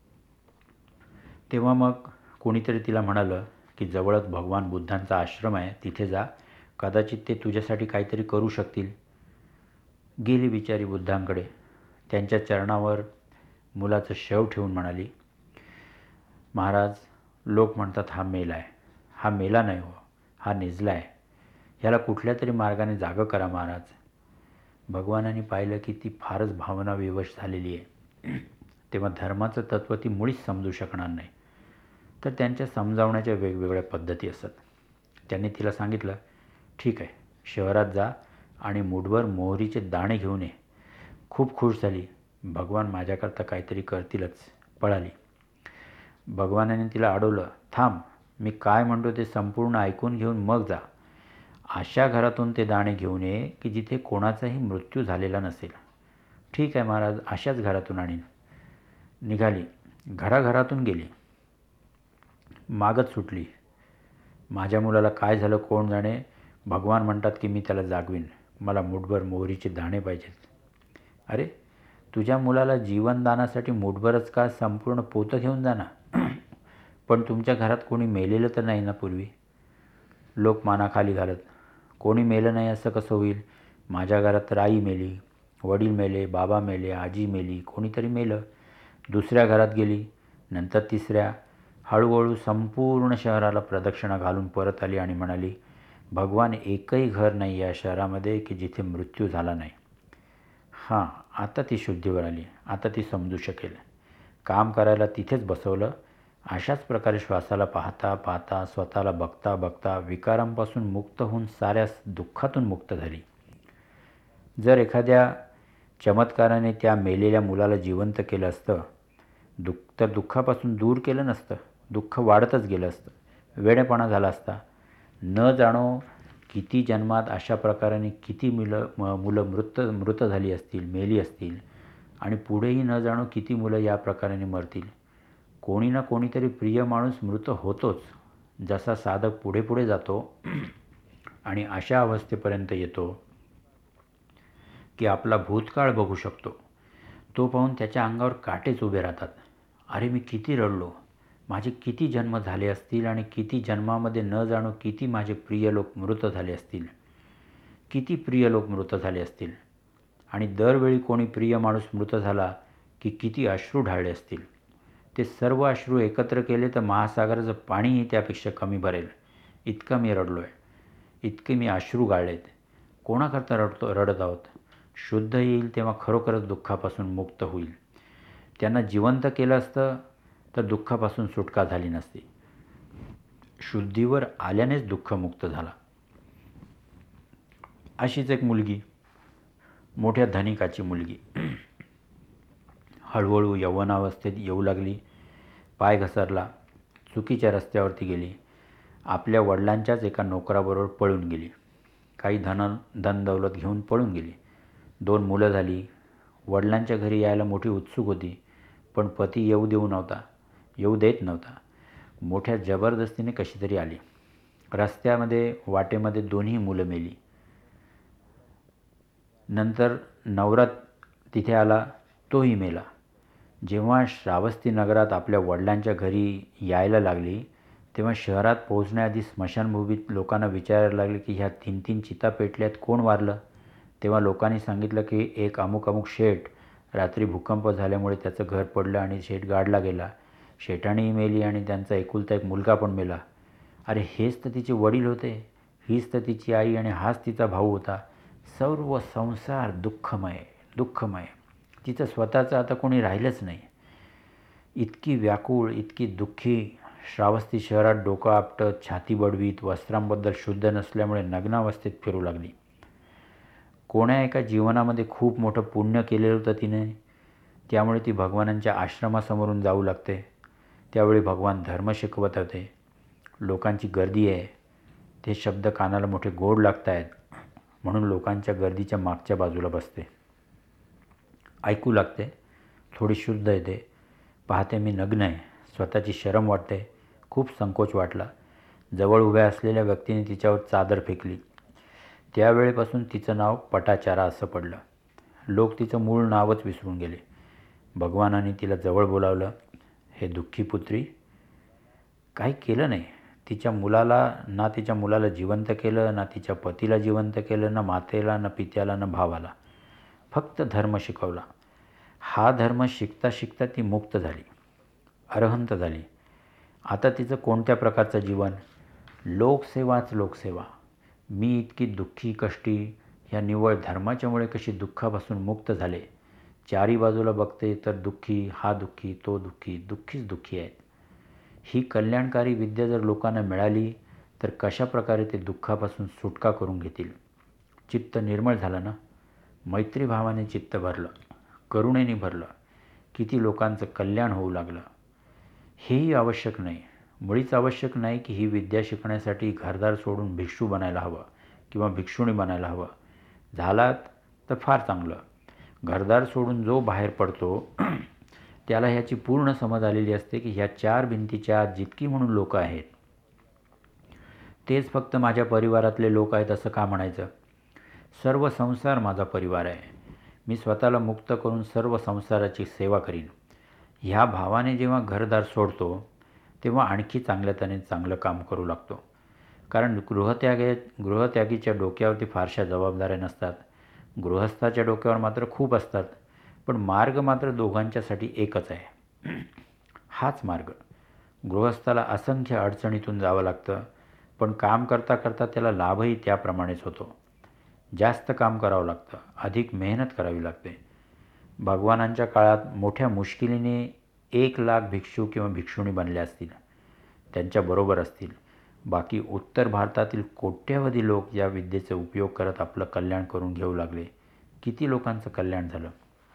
तेव्हा मग कोणीतरी तिला म्हणालं की जवळच भगवान बुद्धांचा आश्रम आहे, तिथे जा, कदाचित ते तुझ्यासाठी काहीतरी करू शकतील. गेली बिचारी बुद्धांकडे. त्यांच्या चरणावर मुलाचं शव ठेवून म्हणाली, महाराज, लोक म्हणतात हा मेला आहे. हा मेला नाही हो, हा निजला आहे, ह्याला कुठल्या तरी मार्गाने जागं करा महाराज. भगवानांनी पाहिलं की ती फारच भावना विवश झालेली आहे. तेव्हा धर्माचं तत्त्व ती मुळीच समजू शकणार नाही. तर त्यांच्या समजावण्याच्या वेगवेगळ्या पद्धती असतात. त्यांनी तिला सांगितलं, ठीक आहे, शहरात जा आणि मूठभर मोहरीचे दाणे घेऊन ये. खूप खुश झाली, भगवान माझ्याकरता काहीतरी करतीलच, पळाली. भगवानाने तिला अडवलं, थांब, मी काय म्हणतो ते संपूर्ण ऐकून घेऊन मग जा. अशा घरातून ते दाणे घेऊन ये की जिथे कोणाचाही मृत्यू झालेला नसेल. ठीक आहे महाराज, अशाच घरातून आणीन. निघाली. घराघरातून गेली, मागत सुटली. माझ्या मुलाला काय झालं कोण जाणे. भगवान म्हणतात की मी त्याला जागवीन. मला मुठभर मोहरीचे दाणे पाहिजेत. अरे, तुझ्या मुलाला जीवनदानासाठी मुठभरच का, संपूर्ण पोतं घेऊन जा ना. पण तुमच्या घरात कोणी मेलेलं तर नाही ना पूर्वी. लोक मानाखाली घालत. कोणी मेलं नाही असं कसं होईल. माझ्या घरात तर आई मेली, वडील मेले, बाबा मेले, आजी मेली, कोणीतरी मेलं. दुसऱ्या घरात गेली, नंतर तिसऱ्या. हळूहळू संपूर्ण शहराला प्रदक्षिणा घालून परत आली आणि म्हणाली, भगवान, एकही घर नाही या शहरामध्ये की जिथे मृत्यू झाला नाही. हां, आता ती शुद्धीवर आली. आता ती समजू शकेल. काम करायला तिथेच बसवलं. अशाच प्रकारे श्वासाला पाहता पाहता, स्वतःला बघता बघता विकारांपासून मुक्त होऊन साऱ्या दुःखातून मुक्त झाली. जर एखाद्या चमत्काराने त्या मेलेल्या मुलाला जिवंत केलं असतं दुःख तर दुःखापासून दूर केलं नसतं. दुःख वाढतच गेलं असतं. वेडेपणा झाला असता. न जाणो किती जन्मात अशा प्रकाराने किती मुलं म मुलं मृत मृत झाली असतील, मेली असतील. आणि पुढेही न जाणो किती मुलं या प्रकाराने मरतील. कोणी ना कोणीतरी प्रिय माणूस मृत होतोच. जसा साधक पुढे पुढे जातो आणि अशा अवस्थेपर्यंत येतो की आपला भूतकाळ बघू शकतो, तो पाहून त्याच्या अंगावर काटेच उभे राहतात. अरे, मी किती रडलो. माझे किती जन्म झाले असतील आणि किती जन्मामध्ये न जाणो किती माझे प्रिय लोक मृत झाले असतील. किती प्रिय लोक मृत झाले असतील. आणि दरवेळी कोणी प्रिय माणूस मृत झाला की किती अश्रू ढाळले असतील. ते सर्व अश्रू एकत्र केले तर महासागराचं पाणीही त्यापेक्षा कमी भरेल. इतकं मी रडलो आहे. इतके मी अश्रू गाळलेत. कोणाकरता रडतो रडत आहोत. शुद्ध येईल तेव्हा खरोखरच दुःखापासून मुक्त होईल. त्यांना जिवंत केलं असतं तर दुःखापासून सुटका झाली नसती. शुद्धीवर आल्यानेच दुःखमुक्त झाला. अशीच एक मुलगी, मोठ्या धनिकाची मुलगी, हळूहळू यौवनावस्थेत येऊ लागली. पाय घसरला, चुकीच्या रस्त्यावरती गेली. आपल्या वडिलांच्याच एका नोकराबरोबर पळून गेली. काही धन धनदौलत घेऊन पळून गेली. दोन मुलं झाली. वडिलांच्या घरी यायला मोठी उत्सुक होती, पण पती येऊ देऊ नव्हता येऊ देत नव्हता. मोठ्या जबरदस्तीने कशी तरी आली. रस्त्यामध्ये वाटेमध्ये दोन्ही मुलं मेली. नंतर नवरा तिथे आला, तोही मेला. जेव्हा श्रावस्ती नगरात आपल्या वडिलांच्या घरी यायला लागली तेव्हा शहरात पोहोचण्याआधी स्मशानभूमीत लोकांना विचारायला लागले की ह्या तीन तीन चिता पेटल्यात, कोण वारलं. तेव्हा लोकांनी सांगितलं की एक अमुक अमुक शेठ, रात्री भूकंप झाल्यामुळे त्याचं घर पडलं आणि शेठ गाडला गेला. शेठाणीही मेली आणि त्यांचा एकुलता एक मुलगा पण मेला. अरे, हेच तर तिचे वडील होते, हीच तर तिची आई आणि हाच तिचा भाऊ होता. सर्व संसार दुःखमय दुःखमय. तिचं स्वतःचं आता कोणी राहिलंच नाही. इतकी व्याकुळ, इतकी दुःखी श्रावस्ती शहरात डोकं आपटत, छाती बडवीत, वस्त्रांबद्दल शुद्ध नसल्यामुळे नग्नावस्थेत फिरू लागली. कोण्या एका जीवनामध्ये खूप मोठं पुण्य केलेलं होतं तिने, त्यामुळे ती भगवानांच्या आश्रमासमोरून जाऊ लागते. त्यावेळी भगवान धर्म शिकवत होते. लोकांची गर्दी आहे, ते शब्द कानाला मोठे गोड लागत आहेत, म्हणून लोकांच्या गर्दीच्या मागच्या बाजूला बसते. ऐकू लागते. थोडी शुद्ध येते. पाहते मी नग्न आहे. स्वतःची शरम वाटते. खूप संकोच वाटला. जवळ उभ्या असलेल्या व्यक्तीने तिच्यावर चादर फेकली. त्यावेळेपासून तिचं नाव पटाचारा असं पडलं. लोक तिचं मूळ नावच विसरून गेले. भगवानाने तिला जवळ बोलावलं. हे दुःखी पुत्री, काही केलं नाही. तिच्या मुलाला ना तिच्या मुलाला जिवंत केलं, ना तिच्या पतीला जिवंत केलं, ना मातेला, ना पित्याला, ना भावाला. फक्त धर्म शिकवला. हा धर्म शिकता शिकता ती मुक्त झाली, अरहंत झाली. आता तिचं कोणत्या प्रकारचं जीवन? लोकसेवाच लोकसेवा. मी इतकी दुःखी कष्टी ह्या निव्वळ धर्माच्यामुळे कशी दुःखापासून मुक्त झाले. चारी बाजूला बघते तर दुःखी, हा दुःखी, तो दुःखी, दुःखीच दुःखी आहेत. ही कल्याणकारी विद्या जर लोकांना मिळाली तर कशा प्रकारे ते दुःखापासून सुटका करून घेतील. चित्त निर्मळ झालं ना. मैत्रीभावाने चित्त भरलं, करुणेने भरलं. किती लोकांचं कल्याण होऊ लागलं. हेही आवश्यक नाही, मुळीच आवश्यक नाही की ही विद्या शिकण्यासाठी घरदार सोडून भिक्षू बनायला हवं किंवा भिक्षुणी बनायला हवं. झालात तर फार चांगलं. घरदार सोडून जो बाहेर पडतो त्याला ह्याची पूर्ण समज आलेली असते की ह्या चार भिंतीच्या आत जितकी म्हणून लोकं आहेत तेच फक्त माझ्या परिवारातले लोक आहेत असं का म्हणायचं? सर्व संसार माझा परिवार आहे. मी स्वतःला मुक्त करून सर्व संसाराची सेवा करीन. ह्या भावाने जेव्हा घरदार सोडतो तेव्हा आणखी चांगल्यातने चांगलं काम करू लागतो. कारण गृहत्यागे गृहत्यागीच्या डोक्यावरती फारशा जबाबदाऱ्या नसतात. गृहस्थाच्या डोक्यावर मात्र खूप असतात. पण मार्ग मात्र दोघांच्यासाठी एकच आहे. हाच मार्ग. गृहस्थाला असंख्य अडचणीतून जावं लागतं, पण काम करता करता त्याला लाभही त्याप्रमाणेच होतो. जास्त काम करावं लागतं, अधिक मेहनत करावी लागते. भगवानांच्या काळात मोठ्या मुश्किलीने एक लाख भिक्षू किंवा भिक्षुणी बनल्या असतील, त्यांच्याबरोबर असतील. बाकी उत्तर भारतातील कोट्यवधी लोक या विद्येचा उपयोग करत आपलं कल्याण करून घेऊ लागले. किती लोकांचं कल्याण झालं.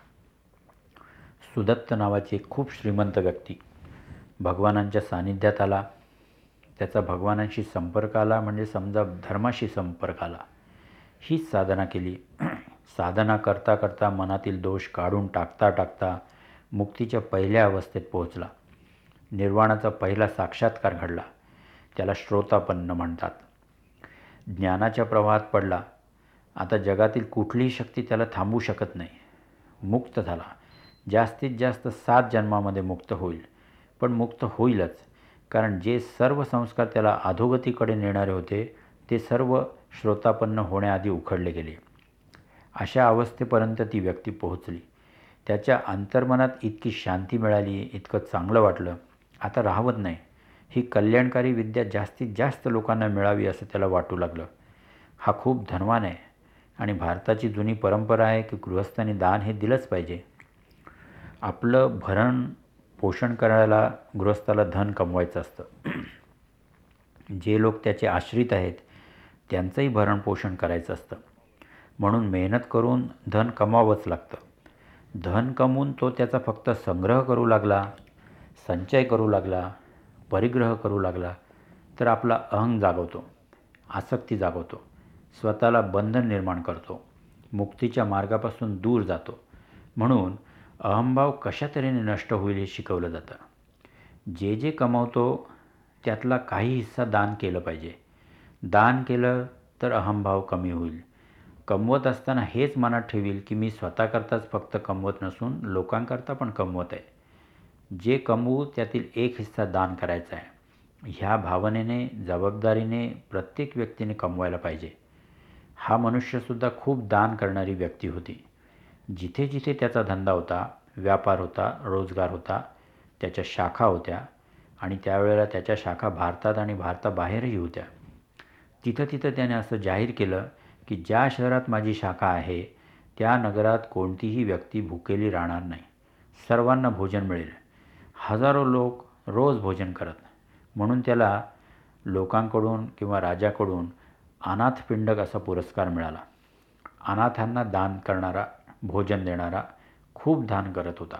सुदत्त नावाची एक खूप श्रीमंत व्यक्ती भगवानांच्या सानिध्यात आला. त्याचा भगवानांशी संपर्क आला म्हणजे समजा धर्माशी संपर्क आला. हीच साधना केली. साधना करता करता मनातील दोष काढून टाकता टाकता मुक्तीच्या पहिल्या अवस्थेत पोहोचला. निर्वाणाचा पहिला साक्षात्कार घडला. त्याला श्रोतापन्न म्हणतात. ज्ञानाच्या प्रवाहात पडला. आता जगातील कुठलीही शक्ती त्याला थांबवू शकत नाही. मुक्त झाला. जास्तीत जास्त सात जन्मामध्ये मुक्त होईल, पण मुक्त होईलच. कारण जे सर्व संस्कार त्याला अधोगतीकडे नेणारे होते ते सर्व श्रोतापन्न होण्याआधी उखडले गेले. अशा अवस्थेपर्यंत ती व्यक्ती पोहोचली. त्याच्या अंतर्मनात इतकी शांती मिळाली, इतकं चांगलं वाटलं. आता राहवत नाही. ही कल्याणकारी विद्या जास्तीत जास्त लोकांना मिळावी असं त्याला वाटू लागलं. हा खूप धनवान आहे आणि भारताची जुनी परंपरा आहे की गृहस्थांनी दान हे दिलंच पाहिजे. आपलं भरण पोषण करायला गृहस्थाला धन कमवायचं असतं. जे लोक त्याचे आश्रित आहेत त्यांचंही भरण पोषण करायचं असतं. म्हणून मेहनत करून धन कमावंच लागतं. धन कमवून तो त्याचा फक्त संग्रह करू लागला, संचय करू लागला, परिग्रह करू लागला तर आपला अहंग जागवतो, आसक्ती जागवतो, स्वतःला बंधन निर्माण करतो, मुक्तीच्या मार्गापासून दूर जातो. म्हणून अहंभाव कशा तऱ्हेने नष्ट होईल हे शिकवलं जातं. जे जे कमावतो त्यातला काही हिस्सा दान केलं पाहिजे. दान केलं तर अहंभाव कमी होईल. कमवत असताना हेच मनात ठेवील की मी स्वतःकरताच फक्त कमवत नसून लोकांकरता पण कमवत आहे. जे कमवू त्यातील एक हिस्सा दान करायचा आहे. ह्या भावनेने, जबाबदारीने प्रत्येक व्यक्तीने कमवायला पाहिजे. हा मनुष्यसुद्धा खूप दान करणारी व्यक्ती होती. जिथे जिथे त्याचा धंदा होता, व्यापार होता, रोजगार होता, त्याच्या शाखा होत्या आणि त्यावेळेला त्याच्या शाखा भारतात आणि भारताबाहेरही होत्या. तिथं तिथं त्याने असं जाहीर केलं की ज्या शहरात माझी शाखा आहे त्या नगरात कोणतीही व्यक्ती भुकेली राहणार नाही. सर्वांना भोजन मिळेल. हजारो लोक रोज भोजन करत. म्हणून त्याला लोकांकडून किंवा राजाकडून अनाथपिंडक असा पुरस्कार मिळाला. अनाथांना दान करणारा, भोजन देणारा, खूप दान करत होता.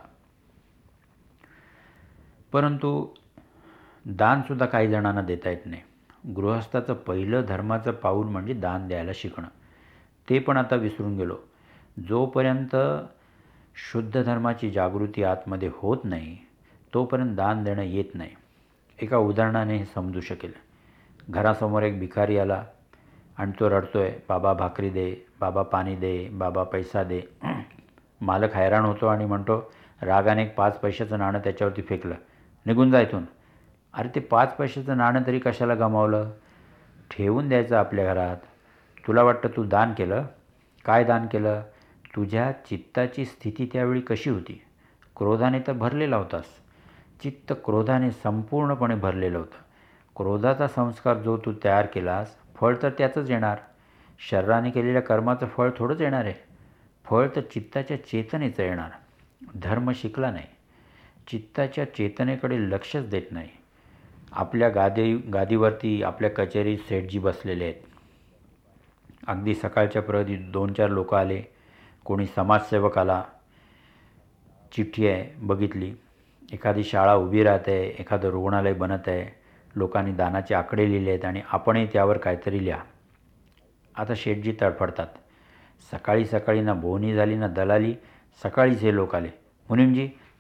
परंतु दानसुद्धा काही जणांना देता येत नाही. गृहस्थाचं पहिलं धर्माचं पाऊल म्हणजे दान द्यायला शिकणं. ते पण आता विसरून गेलो. जोपर्यंत शुद्ध धर्माची जागृती आतमध्ये होत नाही तोपर्यंत दान देणं येत नाही. एका उदाहरणाने हे समजू शकेल. घरासमोर एक भिकारी आला आणि तो रडतोय, बाबा भाकरी दे, बाबा पाणी दे, बाबा पैसा दे. मालक हैराण होतो आणि म्हणतो, रागाने एक पाच पैशाचं नाणं त्याच्यावरती फेकलं. निघून जा इथून. अरे ते पाच पैशाचं नाणं तरी कशाला गमावलं? ठेवून द्यायचं आपल्या घरात. तुला वाटतं तू दान केलं? काय दान केलं? तुझ्या चित्ताची स्थिती त्यावेळी कशी होती? क्रोधाने तर भरलेला होतास. चित्त क्रोधाने संपूर्णपणे भरलेलं होतं. क्रोधाचा संस्कार जो तू तयार केलास, फळ तर त्याचंच येणार. शरीराने केलेल्या कर्माचं फळ थोडंच येणार आहे. फळ तर चित्ताच्या चेतनेचं येणार. धर्म शिकला नाही. चित्ताच्या चेतनेकडे लक्षच देत नाही. आपल्या गादी गादीवरती आपल्या कचेरीत सेठजी बसलेले आहेत. अगदी सकाळच्या प्रहरी दोन चार लोक आले. कोणी समाजसेवक आला. चिठ्ठी आहे, बघितली. एखादी शाळा उभी राहत आहे, एखादं रुग्णालय बनत आहे. लोकांनी दानाचे आकडे लिहिले आहेत आणि आपणही त्यावर काहीतरी लिहा. आता शेठजी तडफडतात. सकाळी सकाळी ना बोहणी झाली ना दलाली. सकाळीच हे लोक आले. मुनीमजी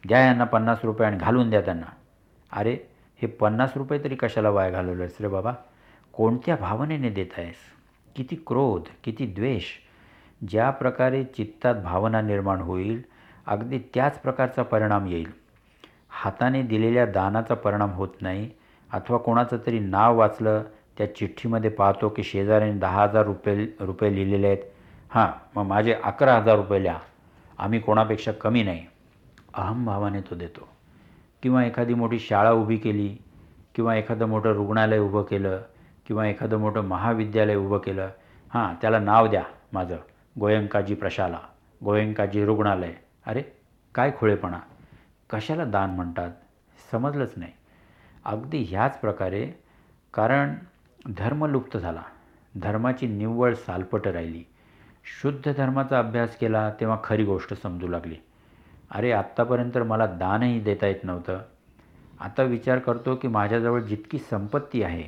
द्या यांना पन्नास रुपये आणि घालून द्या त्यांना. अरे हे पन्नास रुपये तरी कशाला वाया घालवलेस रे बाबा? कोणत्या भावनेने देत आहेस? किती क्रोध, किती द्वेष. ज्या प्रकारे चित्तात भावना निर्माण होईल अगदी त्याच प्रकारचा परिणाम येईल. हाताने दिलेल्या दानाचा परिणाम होत नाही. अथवा कोणाचं तरी नाव वाचलं, त्या चिठ्ठीमध्ये पाहतो की शेजाऱ्याने दहा हजार रुपये रुपये लिहिलेले आहेत. हां, मग माझे अकरा हजार रुपये लिहा, आम्ही कोणापेक्षा कमी नाही. अहमभावाने तो देतो. किंवा एखादी मोठी शाळा उभी केली, किंवा एखादं मोठं रुग्णालय उभं केलं, किंवा एखादं मोठं महाविद्यालय उभं केलं. हां, त्याला नाव द्या माझं, गोयंकाजी प्रशाला, गोयंकाजी रुग्णालय. अरे काय खुळेपणा. कशाला दान म्हणतात समजलंच नाही. अगदी ह्याच प्रकारे, कारण धर्म लुप्त झाला, धर्माची निव्वळ सालपटं राहिली. शुद्ध धर्माचा अभ्यास केला तेव्हा खरी गोष्ट समजू लागली. अरे आत्तापर्यंत मला दानही देता येत नव्हतं. आता विचार करतो की माझ्याजवळ जितकी संपत्ती आहे,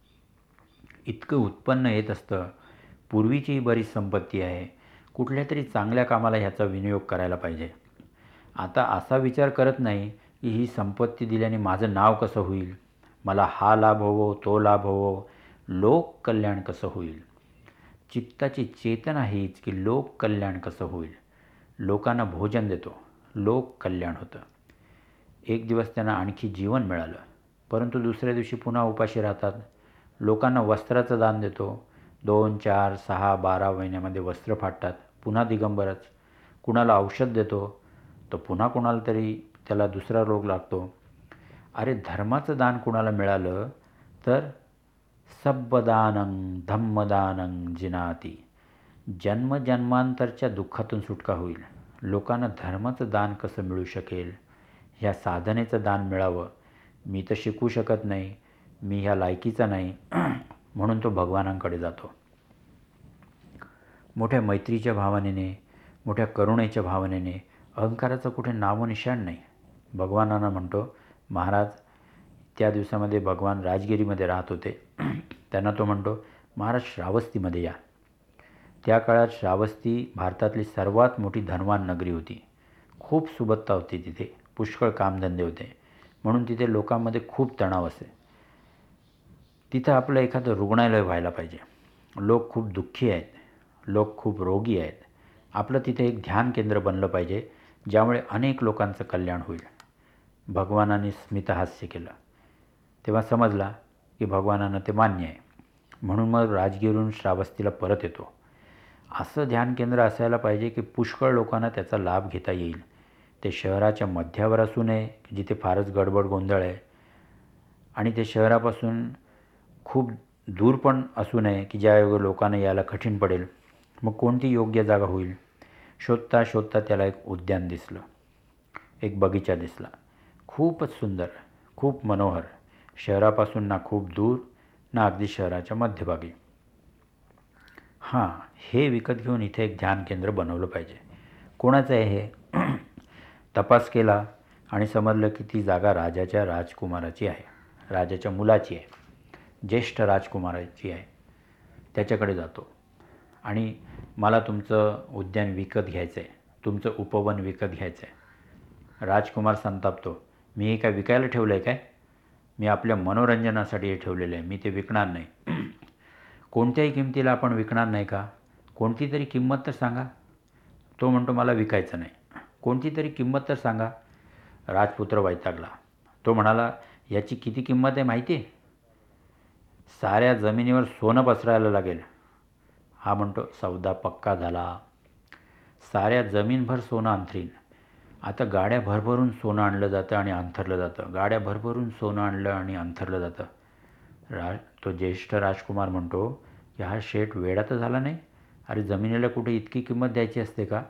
इतकं उत्पन्न येत असतं, पूर्वीचीही बरीच संपत्ती आहे, कुठल्या तरी चांगल्या कामाला ह्याचा विनियोग करायला पाहिजे. आता असा विचार करत नाही की ही संपत्ती दिल्याने माझं नाव कसं होईल, मला हा लाभ होवो, तो लाभ होवो, लोककल्याण कसं होईल. चित्ताची चेतना हीच की लोककल्याण कसं होईल. लोकांना भोजन देतो, लोककल्याण होतं. एक दिवस त्यांना आणखी जीवन मिळालं, परंतु दुसऱ्या दिवशी पुन्हा उपाशी राहतात. लोकांना वस्त्राचं दान देतो, दोन चार सहा बारा महिन्यामध्ये वस्त्र फाटतात, पुन्हा दिगंबरच. कुणाला औषध देतो, तर पुन्हा कुणाला तरी त्याला दुसरा रोग लागतो. अरे धर्माचं दान कुणाला मिळालं तर सब्बदानं धम्मदानं जिनाती, जन्मजन्मांतरच्या दुःखातून सुटका होईल. लोकांना धर्माचं दान कसं मिळू शकेल, ह्या साधनेचं दान मिळावं. मी तर शिकू शकत नाही, मी ह्या लायकीचा नाही, म्हणून तो भगवानांकडे जातो. मोठ्या मैत्रीच्या भावनेने, मोठ्या करुणेच्या भावनेने, अहंकाराचं कुठे नामोनिशाण नाही. भगवानांना म्हणतो, महाराज त्या दिवसामध्ये भगवान राजगिरीमध्ये राहत होते. त्यांना तो म्हणतो, महाराज श्रावस्तीमध्ये या. त्या काळात श्रावस्ती भारतातली सर्वात मोठी धनवान नगरी होती. खूप सुबत्ता होती तिथे, पुष्कळ कामधंदे होते, म्हणून तिथे लोकांमध्ये खूप तणाव असे. तिथं आपलं एखादं रुग्णालय व्हायला पाहिजे. लोक खूप दुःखी आहेत, लोक खूप रोगी आहेत. आपलं तिथे एक ध्यान केंद्र बनलं पाहिजे, ज्यामुळे अनेक लोकांचं कल्याण होईल. भगवानाने स्मितहास्य केलं. तेव्हा समजला की भगवानांना ते मान्य आहे. म्हणून मग राजगिरीहून श्रावस्तीला परत येतो. असं ध्यान केंद्र असायला पाहिजे की पुष्कळ लोकांना त्याचा लाभ घेता येईल. ते शहराच्या मध्यावर असू नये, जिथे फारच गडबड गोंधळ आहे, आणि ते शहरापासून खूप दूर पण असू नये की ज्या लोकांना यायला कठीण पडेल. मग कोणती योग्य जागा होईल. शोधता शोधता त्याला एक उद्यान दिसलं, एक बगीचा दिसला. खूपच सुंदर, खूप मनोहर, शहरापासून ना खूप दूर ना अगदी शहराच्या मध्यभागी. हां, हे विकत घेऊन इथे एक ध्यान केंद्र बनवलं पाहिजे. कोणाचं आहे हे? तपास केला आणि समजलं की ती जागा राजाच्या राजकुमाराची आहे, राजाच्या मुलाची आहे, ज्येष्ठ राजकुमाराची आहे. त्याच्याकडे जातो आणि मला तुमचं उद्यान विकत घ्यायचं आहे, तुमचं उपवन विकत घ्यायचं आहे. राजकुमार संतापतो, मी हे काय विकायला ठेवलं आहे काय? मी आपल्या मनोरंजनासाठी हे ठेवलेलं आहे, मी ते विकणार नाही. कोणत्याही किमतीला आपण विकणार नाही का? कोणती तरी किंमत तर सांगा. तो म्हणतो, मला विकायचं नाही. कोणती तरी किंमत तर सांगा. राजपुत्र वैतागला. तो म्हणाला, याची किती किंमत आहे माहिती आहे? साऱ्या जमिनीवर सोनं पसरायला लागेल. हा म्हणतो, सौदा पक्का झाला. साऱ्या जमीनभर सोनं अंथरीन. आता गाड्या भरभरून सोनं आणलं जातं आणि अंथरलं जातं, गाड्या भरभरून सोनं आणलं आणि अंथरलं जातं. राज तो ज्येष्ठ राजकुमार म्हणतो की हा शेठ वेडा तर झाला नाही? अरे जमिनीला कुठे इतकी किंमत द्यायची असते का?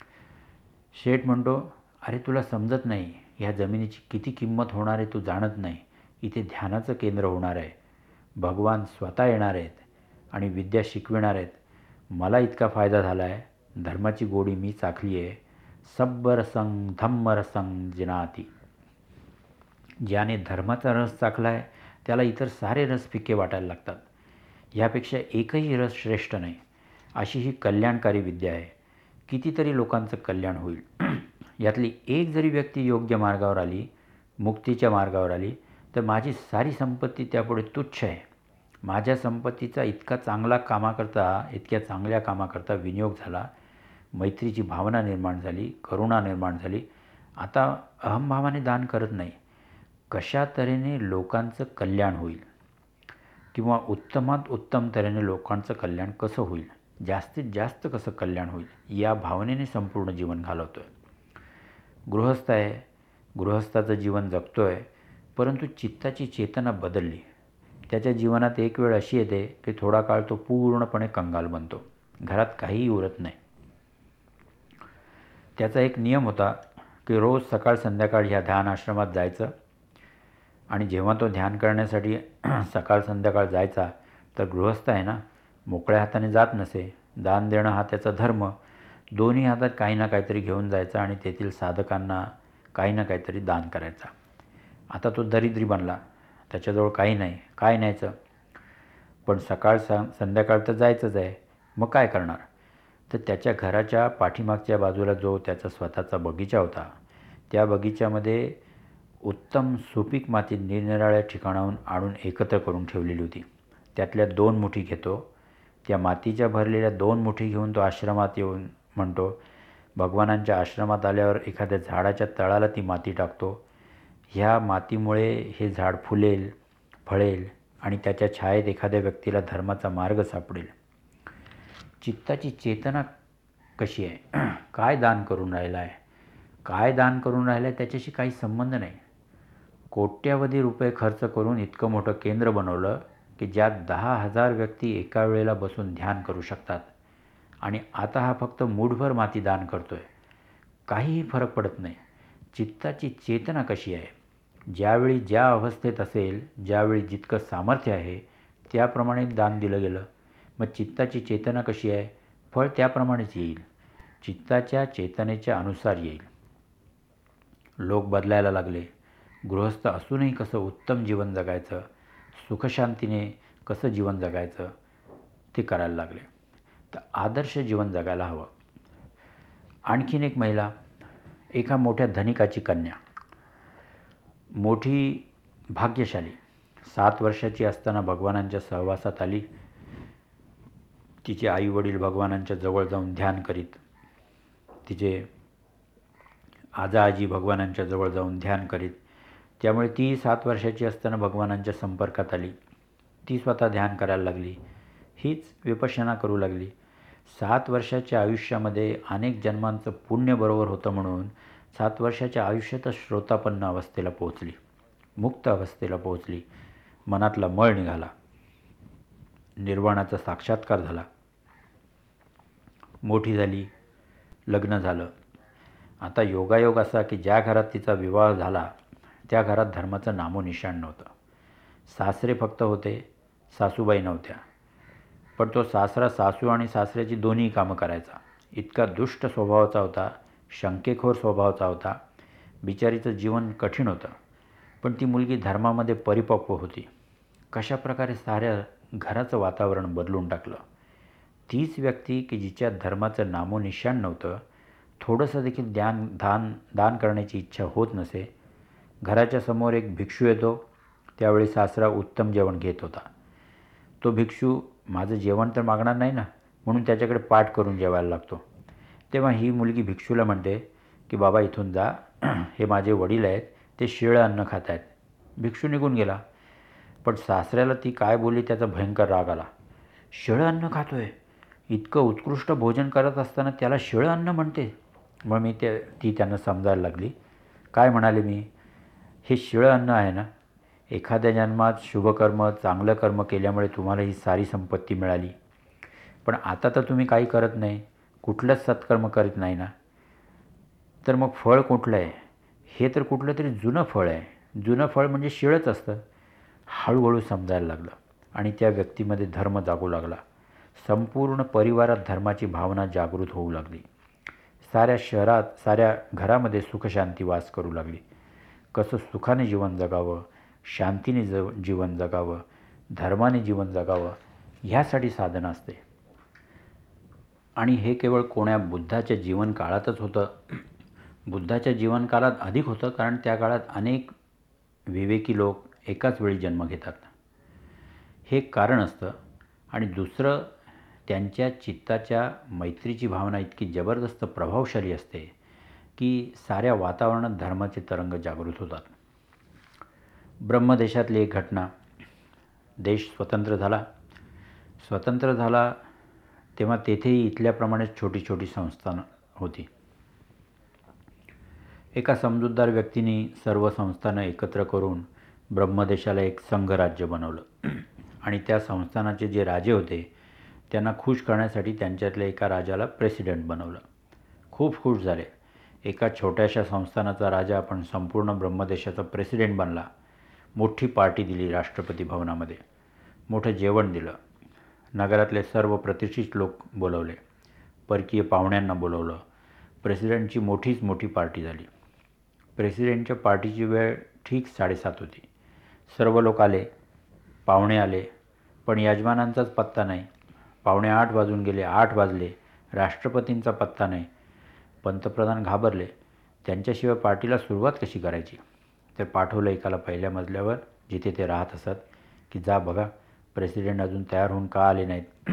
शेठ म्हणतो, अरे तुला समजत नाही, ह्या जमिनीची किती किंमत होणार आहे तू जाणत नाही. इथे ध्यानाचं केंद्र होणार आहे, भगवान स्वतः येणार आहेत आणि विद्या शिकविणार आहेत. मला इतका फायदा झाला आहे, धर्माची गोडी मी चाखली आहे. सब्बरसंग धम्मरसंग जिनाती. ज्याने धर्माचा रस चाखला आहे त्याला इतर सारे रस फिके वाटायला लागतात. ह्यापेक्षा एकही रस श्रेष्ठ नाही. अशी ही कल्याणकारी विद्या आहे. कितीतरी लोकांचं कल्याण होईल. यातली एक जरी व्यक्ती योग्य मार्गावर आली, मुक्तीच्या मार्गावर आली, तर माझी सारी संपत्ती त्यापुढे तुच्छ आहे. माझ्या संपत्तीचा इतका चांगला कामाकरता, इतक्या चांगल्या कामाकरता विनियोग झाला, मैत्रीची भावना निर्माण झाली, करुणा निर्माण झाली. आता अहंभावाने दान करत नाही. कशा तऱ्हेने लोकांचं कल्याण होईल किंवा उत्तमात उत्तम तऱ्हेने लोकांचं कल्याण कसं होईल, जास्तीत जास्त कसं कल्याण होईल, या भावनेने संपूर्ण जीवन घालवतो आहे. गृहस्थ आहे, गृहस्थाचं जीवन जगतो आहे, परंतु चित्ताची चेतना बदलली. त्याच्या जीवनात एक वेळ अशी येते की थोडा काळ तो पूर्णपणे कंगाल बनतो, घरात काहीही उरत नाही. त्याचा एक नियम होता की रोज सकाळ संध्याकाळ ह्या ध्यान आश्रमात जायचं, आणि जेव्हा तो ध्यान करण्यासाठी सकाळ संध्याकाळ जायचा तर गृहस्थ आहे ना, मोकळ्या हाताने जात नसे. दान देणं हा त्याचा धर्म. दोन्ही हातात काही ना काहीतरी घेऊन जायचा आणि तेथील साधकांना काही ना काहीतरी दान करायचा. आता तो दरिद्री बनला, त्याच्याजवळ काही नाही, काय न्यायचं? पण सकाळ स संध्याकाळ तर जायचंच आहे, मग काय करणार? तर त्याच्या घराच्या पाठीमागच्या बाजूला जो त्याचा स्वतःचा बगीचा होता, त्या बगीच्यामध्ये उत्तम सुपीक माती निरनिराळ्या ठिकाणाहून आणून एकत्र करून ठेवलेली होती. त्यातल्या दोन मुठी घेतो. त्या मातीच्या भरलेल्या दोन मुठी घेऊन तो आश्रमात येऊन म्हणतो, भगवानांच्या आश्रमात आल्यावर एखाद्या झाडाच्या तळाला ती माती टाकतो. ह्या मातीमुळे हे झाड फुलेल, फळेल आणि त्याच्या छायेत एखाद्या व्यक्तीला धर्माचा मार्ग सापडेल. चित्ताची चेतना कशी आहे? काय दान करून राहिला आहे? काय दान करून राहिलं आहे त्याच्याशी काही संबंध नाही. कोट्यावधी रुपये खर्च करून इतकं मोठं केंद्र बनवलं की ज्यात दहा हजार व्यक्ती एका वेळेला बसून ध्यान करू शकतात, आणि आता हा फक्त मूठभर माती दान करतो आहे. काहीही फरक पडत नाही. चित्ताची चेतना कशी आहे? ज्यावेळी ज्या अवस्थेत असेल, ज्यावेळी जितकं सामर्थ्य आहे त्याप्रमाणे दान दिलं गेलं. मग चित्ताची चेतना कशी आहे? फळ त्याप्रमाणेच येईल, चित्ताच्या चेतनेच्या अनुसार येईल. लोक बदलायला लागले. गृहस्थ असूनही कसं उत्तम जीवन जगायचं, सुखशांतीने कसं जीवन जगायचं ते करायला लागले. तर आदर्श जीवन जगायला हवं. आणखीन एक महिला, एका मोठ्या धनिकाची कन्या, मोठी भाग्यशाली, सात वर्षाची असताना भगवानांच्या सहवासात आली. तिचे आईवडील भगवानांच्या जवळ जाऊन ध्यान करीत, तिचे आजा आजी भगवानांच्या जवळ जाऊन ध्यान करीत, त्यामुळे ती सात वर्षाची असताना भगवानांच्या संपर्कात आली. ती स्वतः ध्यान करायला लागली, हीच विपश्यना करू लागली. सात वर्षाच्या आयुष्यामध्ये अनेक जन्मांचं पुण्य बरोबर होतं म्हणून सात वर्षाच्या आयुष्यातच श्रोतापन्न अवस्थेला पोहोचली, मुक्त अवस्थेला पोहोचली. मनातला मळ निघाला, निर्वाणाचा साक्षात्कार झाला. मोठी झाली, लग्न झालं. आता योगायोग असा की ज्या घरात तिचा विवाह झाला त्या घरात धर्माचं नामोनिशाण नव्हतं. सासरे फक्त होते, सासूबाई नव्हत्या. पण तो सासरा सासू आणि सासऱ्याची दोन्ही कामं करायचा. इतका दुष्ट स्वभावाचा होता, शंकेखोर स्वभावाचा होता. बिचारीचं जीवन कठीण होतं. पण ती मुलगी धर्मामध्ये परिपक्व होती. कशा प्रकारे साऱ्या घराचं वातावरण बदलून टाकलं. तीच व्यक्ती की जिच्या धर्माचं नामोनिशाण नव्हतं, थोडंसं देखील ध्यान दान दान करण्याची इच्छा होत नसे. घराच्या समोर एक भिक्षू येतो. त्यावेळी सासरा उत्तम जेवण घेत होता. तो भिक्षू माझं जेवण तर मागणार नाही ना, म्हणून त्याच्याकडे पाठ करून जेवायला लागतो. तेव्हा ही मुलगी भिक्षूला म्हणते की बाबा इथून जा, हे माझे वडील आहेत, ते शिळं अन्न खात आहेत. भिक्षू निघून गेला. पण सासऱ्याला ती काय बोलली त्याचा भयंकर राग आला. शिळं अन्न खातोय, इतकं उत्कृष्ट भोजन करत असताना त्याला शिळं अन्न म्हणते. मग मी ते ती त्यांना समजायला लागली. काय म्हणाले मी? हे शिळं अन्न आहे ना, एखाद्या जन्मात शुभकर्म चांगलं कर्म केल्यामुळे तुम्हाला ही सारी संपत्ती मिळाली. पण आता तर तुम्ही काही करत नाही, कुठलंच सत्कर्म करीत नाही ना, तर मग फळ कुठलं आहे? हे तर कुठलं तरी जुनं फळ आहे. जुनं फळ म्हणजे शिळंच असतं. हळूहळू समजायला लागलं आणि त्या व्यक्तीमध्ये धर्म जागू लागला. संपूर्ण परिवारात धर्माची भावना जागृत होऊ लागली. साऱ्या शहरात, साऱ्या घरामध्ये सुखशांती वास करू लागली. कसं सुखाने जीवन जगावं, शांतीने ज जीवन जगावं, धर्माने जीवन जगावं, ह्यासाठी साधना असते. आणि हे केवळ कोण्या बुद्धाच्या जीवनकाळातच होतं. बुद्धाच्या जीवनकाळात अधिक होतं, कारण त्या काळात अनेक विवेकी लोक एकाच वेळी जन्म घेतात, हे कारण असतं. आणि दुसरं, त्यांच्या चित्ताच्या मैत्रीची भावना इतकी जबरदस्त प्रभावशाली असते की साऱ्या वातावरणात धर्माचे तरंग जागृत होतात. ब्रह्मदेशातली एक घटना. देश स्वतंत्र झाला. स्वतंत्र झाला तेव्हा तेथेही इथल्याप्रमाणेच छोटी छोटी संस्थानं होती. एका समजूतदार व्यक्तीने सर्व संस्थानं एकत्र करून ब्रह्मदेशाला एक संघराज्य बनवलं आणि त्या संस्थानाचे जे राजे होते त्यांना खुश करण्यासाठी त्यांच्यातल्या एका राजाला प्रेसिडेंट बनवलं. खूप खुश झाले. एका छोट्याशा संस्थानाचा राजा आपण संपूर्ण ब्रह्मदेशाचा प्रेसिडेंट बनला. मोठी पार्टी दिली राष्ट्रपती भवनामध्ये. मोठं जेवण दिलं. नगरातले सर्व प्रतिष्ठित लोक बोलवले. परकीय पाहुण्यांना बोलवलं. प्रेसिडेंटची मोठीच मोठी पार्टी झाली. प्रेसिडेंटच्या पार्टीची वेळ ठीक साडेसात होती. सर्व लोक आले. पाहुणे आले. पण यजमानांचाच पत्ता नाही. पावणे आठ वाजून गेले. आठ वाजले. राष्ट्रपतींचा पत्ता नाही. पंतप्रधान घाबरले. त्यांच्याशिवाय पार्टीला सुरुवात कशी करायची? तर पाठवलं एकाला पहिल्या मजल्यावर, जिथे ते राहत असत, की जा बघा प्रेसिडेंट अजून तयार होऊन का आले नाहीत.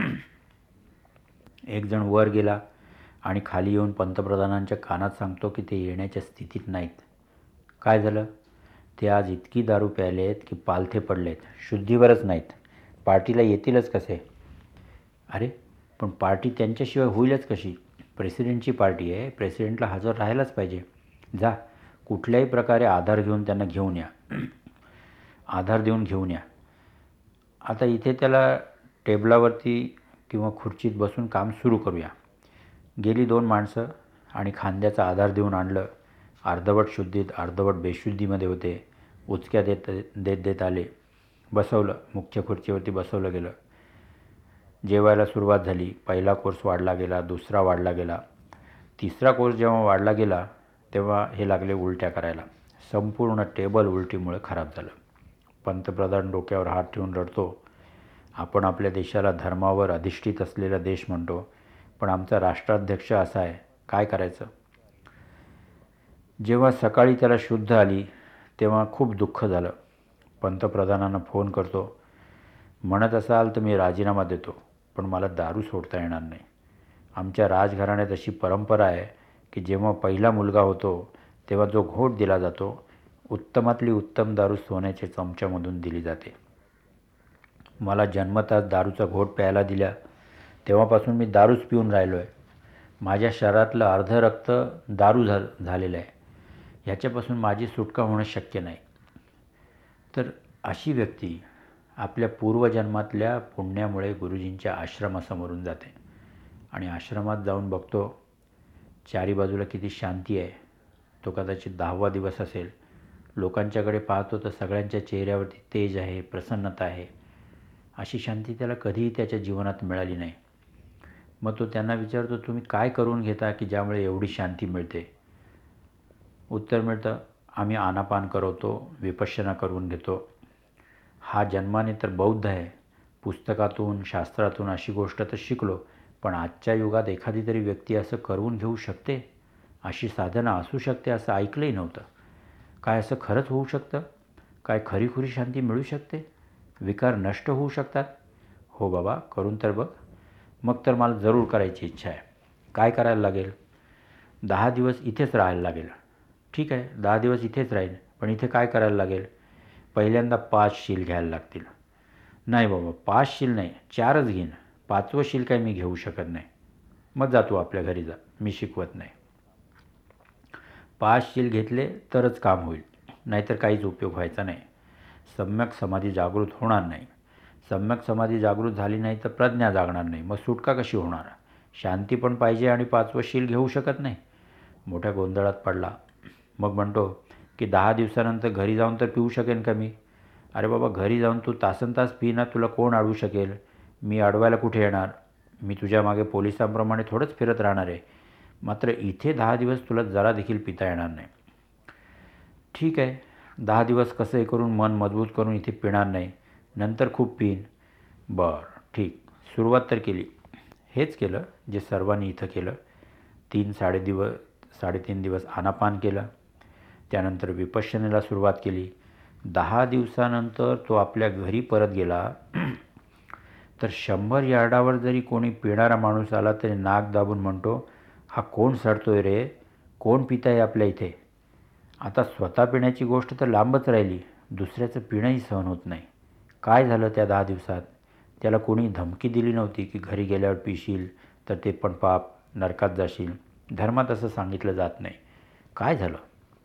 एक जण वर गेला आणि खाली येऊन पंतप्रधानांच्या कानात सांगतो की ते येण्याच्या स्थितीत नाहीत. काय झालं? ते आज इतकी दारू प्यायले आहेत की पालथे पडलेत. शुद्धीवरच नाहीत. पार्टीला येतीलच कसे? अरे पण पार्टी त्यांच्याशिवाय होईलच कशी? प्रेसिडेंटची पार्टी आहे. प्रेसिडेंटला हजर राहायलाच पाहिजे. जा कुठल्याही प्रकारे आधार घेऊन त्यांना घेऊन या. आधार देऊन घेऊन या. आता इथे त्याला टेबलावरती किंवा खुर्चीत बसून काम सुरू करूया. गेली दोन माणसं आणि खांद्याचा आधार देऊन आणलं. अर्धवट शुद्धीत अर्धवट बेशुद्धीमध्ये होते. उचक्या देत देत देत आले. बसवलं. मुख्य खुर्चीवरती बसवलं गेलं. जेवायला सुरुवात झाली. पहिला कोर्स वाढला गेला. दुसरा वाढला गेला. तिसरा कोर्स जेव्हा वाढला गेला तेव्हा हे लागले उलट्या करायला. संपूर्ण टेबल उलटीमुळे खराब झालं. पंतप्रधान डोक्यावर हात ठेवून रडतो. आपण आपल्या देशाला धर्मावर अधिष्ठित असलेला देश म्हणतो, पण आमचा राष्ट्राध्यक्ष असा आहे, काय करायचं? जेव्हा सकाळी त्याला शुद्ध आली तेव्हा खूप दुःख झालं. पंतप्रधानांना फोन करतो. म्हणत असाल तर मी राजीनामा देतो, पण मला दारू सोडता येणार नाही. आमच्या राजघराण्यात अशी परंपरा आहे की जेव्हा पहिला मुलगा होतो तेव्हा जो घोट दिला जातो, उत्तमातली उत्तम दारू सोन्याच्या चमच्यामधून दिली जाते. मला जन्मताच दारूचा घोट प्यायला दिला तेव्हापासून मी दारूच पिऊन राहिलो आहे. माझ्या शरीरातलं अर्ध रक्त दारू झा झालेलं आहे. ह्याच्यापासून माझी सुटका होणं शक्य नाही. तर अशी व्यक्ती आपल्या पूर्वजन्मातल्या पुण्यामुळे गुरुजींच्या आश्रमासमोरून जाते आणि आश्रमात जाऊन बघतो चारी बाजूला किती शांती आहे. तो कदाचित दहावा दिवस असेल. लोकांच्याकडे पाहतो तर सगळ्यांच्या चेहऱ्यावरती तेज आहे, प्रसन्नता आहे. अशी शांती त्याला कधीही त्याच्या जीवनात मिळाली नाही. मग तो त्यांना विचारतो, तुम्ही काय करून घेता की ज्यामुळे एवढी शांती मिळते? उत्तर मिळतं, आम्ही आनापान करवतो, विपश्यना करून घेतो. हा जन्माने तर बौद्ध आहे. पुस्तकातून शास्त्रातून अशी गोष्ट तर शिकलो, पण आजच्या युगात एखादी तरी व्यक्ती असं करून घेऊ शकते, अशी साधना असू शकते असं ऐकलंही नव्हतं. काय असं खरंच होऊ शकतं? काय खरीखुरी शांती मिळू शकते? विकार नष्ट होऊ शकतात? हो बाबा, करून तर बघ. मग तर मला जरूर करायची इच्छा आहे. काय करायला लागेल? दहा दिवस इथेच राहायला लागेल. ठीक आहे, दहा दिवस इथेच राहील, पण इथे काय करायला लागेल? पहिल्यांदा पाच शील घ्यायला लागतील. नाही बाबा, पाच शील नाही, चारच घेईन. पाचवं शील काय मी घेऊ शकत नाही. मग जा तू आपल्या घरी जा, मी शिकवत नाही. पाच शील घेतले तरच काम होईल, नाहीतर काहीच उपयोग व्हायचा नाही. सम्यक समाधी जागृत होणार नाही. सम्यक समाधी जागृत झाली नाही तर प्रज्ञा जागणार नाही. मग सुटका कशी होणार? शांती पण पाहिजे आणि पाचवं शील घेऊ शकत नाही. मोठ्या गोंधळात पडला. मग म्हणतो की दहा दिवसानंतर घरी जाऊन तर पिऊ शकेन का मी? अरे बाबा, घरी जाऊन तू तासनतास पी ना, तुला कोण अडवू शकेल? मी अडवायला कुठे येणार? मी तुझ्या मागे पोलिसांप्रमाणे थोडंच फिरत राहणार आहे. मात्र इथे दहा दिवस तुला जरा देखील पिता येणार नाही. ठीक आहे, दहा दिवस कसं हे करून मन मजबूत करून इथे पिणार नाही, नंतर खूप पिईन. बरं ठीक, सुरुवात तर केली. हेच केलं जे सर्वांनी इथं केलं. तीन साडे दिवस साडेतीन दिवस आनापान केलं. त्यानंतर विपश्यनेला सुरुवात केली. दहा दिवसानंतर तो आपल्या घरी परत गेला. तर शंभर यार्डावर जरी कोणी पिणारा माणूस आला तरी नाक दाबून म्हणतो, हा कोण सडतोय रे, कोण पिताय आपल्या इथे. आता स्वतः पिण्याची गोष्ट तर लांबच राहिली, दुसऱ्याचं पिणंही सहन होत नाही. काय झालं त्या दहा दिवसात. त्याला कोणी धमकी दिली नव्हती की घरी गेल्यावर पिशील तर ते पण पाप, नरकात जाशील. धर्मात असं सांगितलं जात नाही. काय झालं.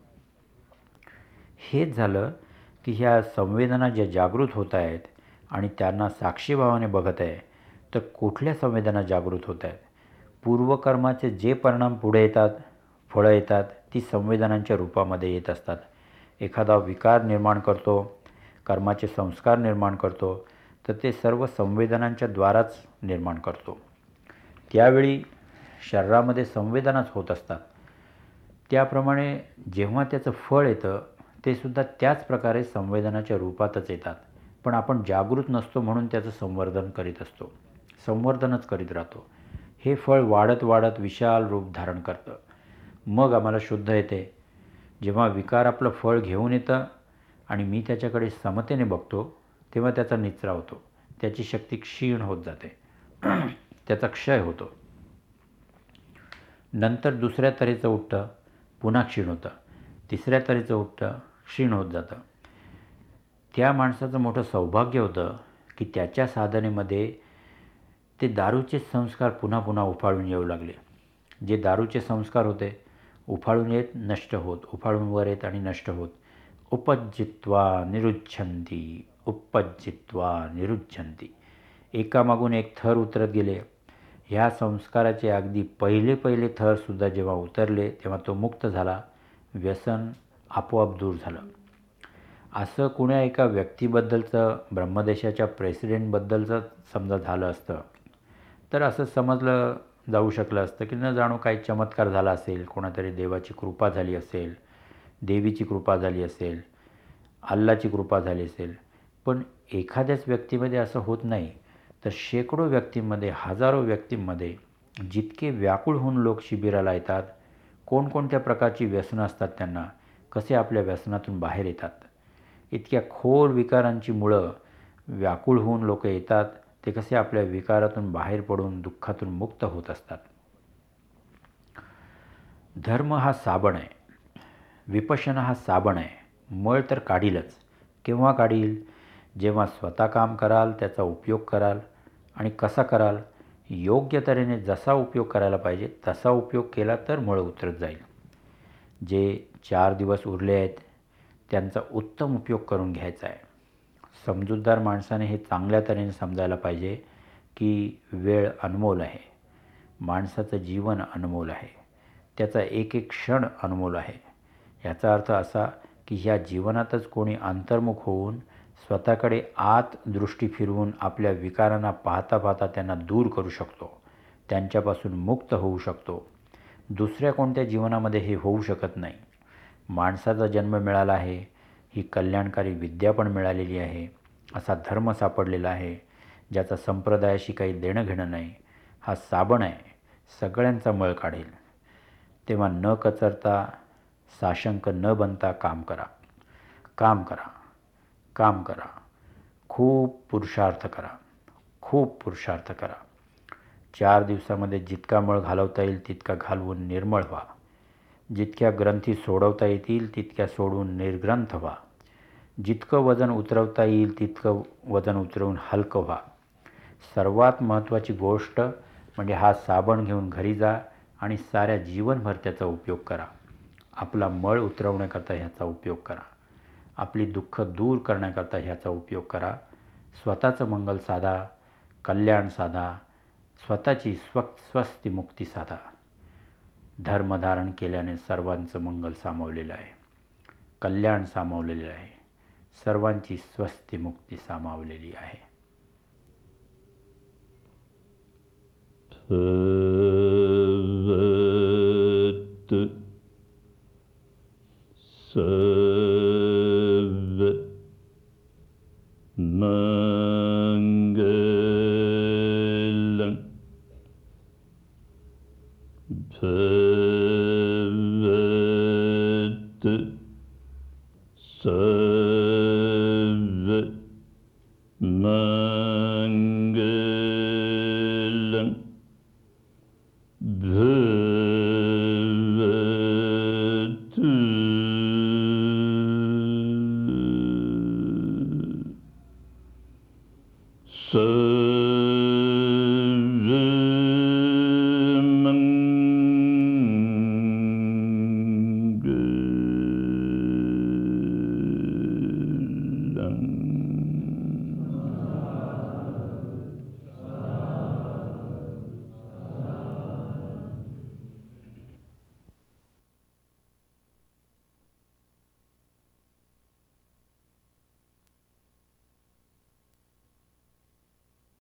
हेच झालं की ह्या संवेदना ज्या जागृत होत आहेत आणि त्यांना साक्षीभावाने बघत आहे, तर कुठल्या संवेदना जागृत होत आहेत. पूर्वकर्माचे जे परिणाम पुढे येतात, फळं येतात, ती संवेदनांच्या रूपामध्ये येत असतात. एखादा विकार निर्माण करतो, कर्माचे संस्कार निर्माण करतो, तर ते सर्व संवेदनांच्या द्वाराच निर्माण करतो. त्यावेळी शरीरामध्ये संवेदनाच होत असतात. त्याप्रमाणे जेव्हा त्याचं फळ येतं ते सुद्धा त्याच प्रकारे संवेदनाच्या रूपातच येतात. पण आपण जागृत नसतो म्हणून त्याचं संवर्धन करीत असतो, संवर्धनच करीत राहतो. हे फळ वाढत वाढत विशाल रूप धारण करतं. मग आम्हाला शुद्ध येते. जेव्हा विकार आपलं फळ घेऊन येतं आणि मी त्याच्याकडे समतेने बघतो, तेव्हा त्याचा निचरा होतो. त्याची शक्ती क्षीण होत जाते, त्याचा क्षय होतो. नंतर दुसऱ्या तऱ्हेचं उठतं, पुन्हा क्षीण होतं. तिसऱ्या तऱ्हेचं उठतं, क्षीण होत जातं. त्या माणसाचं मोठं सौभाग्य होतं की त्याच्या साधनेमध्ये ते दारूचे संस्कार पुन्हा पुन्हा उफाळून येऊ लागले. जे दारूचे संस्कार होते उफाळून येत, नष्ट होत, उफाळून वर येत आणि नष्ट होत. उपज्जित्वा निरुच्छन्ति, उपज्जित्वा निरुच्छन्ति. एकामागून एक थर उतरत गेले. ह्या संस्काराचे अगदी पहिले पहिले थरसुद्धा जेव्हा उतरले तेव्हा तो मुक्त झाला. व्यसन आपोआप दूर झालं. असं कुण्या एका व्यक्तीबद्दलचं, ब्रह्मदेशाच्या प्रेसिडेंटबद्दलचं समजा झालं असतं तर असं समजलं जाऊ शकलं असतं की न जाणो काही चमत्कार झाला असेल, कोणातरी देवाची कृपा झाली असेल, देवीची कृपा झाली असेल, अल्लाची कृपा झाली असेल. पण एखाद्याच व्यक्तीमध्ये असं होत नाही, तर शेकडो व्यक्तींमध्ये, हजारो व्यक्तींमध्ये जितके व्याकुळ होऊन लोक शिबिराला येतात, कोणकोणत्या प्रकारची व्यसनं असतात त्यांना, कसे आपल्या व्यसनातून बाहेर येतात. इतक्या खोल विकारांची मुळं व्याकुळ होऊन लोक येतात, ते कसे आपल्या विकारातून बाहेर पडून दुःखातून मुक्त होत असतात. धर्म हा साबण आहे, विपश्यना हा साबण आहे. मळ तर काढीलच. केव्हा काढील. जेव्हा स्वतः काम कराल, त्याचा उपयोग कराल. आणि कसा कराल. योग्य तऱ्हेने जसा उपयोग करायला पाहिजे तसा उपयोग केला तर मळ उतरत जाईल. जे चार दिवस उरले आहेत त्यांचा उत्तम उपयोग करून घ्यायचा आहे. समजूतदार माणसाने हे चांगल्या तऱ्हेने समजायला पाहिजे की वेळ अनमोल आहे, माणसाचं जीवन अनमोल आहे, त्याचा एक एक क्षण अनमोल आहे. याचा अर्थ असा की ह्या जीवनातच कोणी अंतर्मुख होऊन स्वतःकडे आत दृष्टी फिरवून आपल्या विकारांना पाहता पाहता त्यांना दूर करू शकतो, त्यांच्यापासून मुक्त होऊ शकतो. दुसऱ्या कोणत्या जीवनामध्ये हे होऊ शकत नाही. माणसाचा जन्म मिळाला आहे, ही कल्याणकारी विद्या पण मिळालेली आहे, असा धर्म सापडलेला आहे ज्याचा संप्रदायाशी काही देणं घेणं नाही. हा साबण आहे, सगळ्यांचा मळ काढेल. तेव्हा न कचरता, साशंक न बनता काम करा, काम करा, काम करा. खूप पुरुषार्थ करा, खूप पुरुषार्थ करा. चार दिवसामध्ये जितका मळ घालवता येईल तितका घालवून निर्मळ व्हा. जितक्या ग्रंथी सोडवता येतील तितक्या सोडवून निर्ग्रंथ व्हा. जितकं वजन उतरवता येईल तितकं वजन उतरवून हलकं व्हा. सर्वात महत्त्वाची गोष्ट म्हणजे हा साबण घेऊन घरी जा आणि साऱ्या जीवनभर त्याचा उपयोग करा. आपला मळ उतरवण्याकरता ह्याचा उपयोग करा. आपली दुःख दूर करण्याकरता ह्याचा उपयोग करा. स्वतःचं मंगल साधा, कल्याण साधा, स्वतःची स्व स्वस्ती मुक्ती साधा. धर्मधारण केल्याने सर्वांचं मंगल सामावलेलं आहे, कल्याण सामावलेलं आहे, सर्वांची स्वस्ती मुक्ती सामावलेली आहे. मंगलम् मंगलम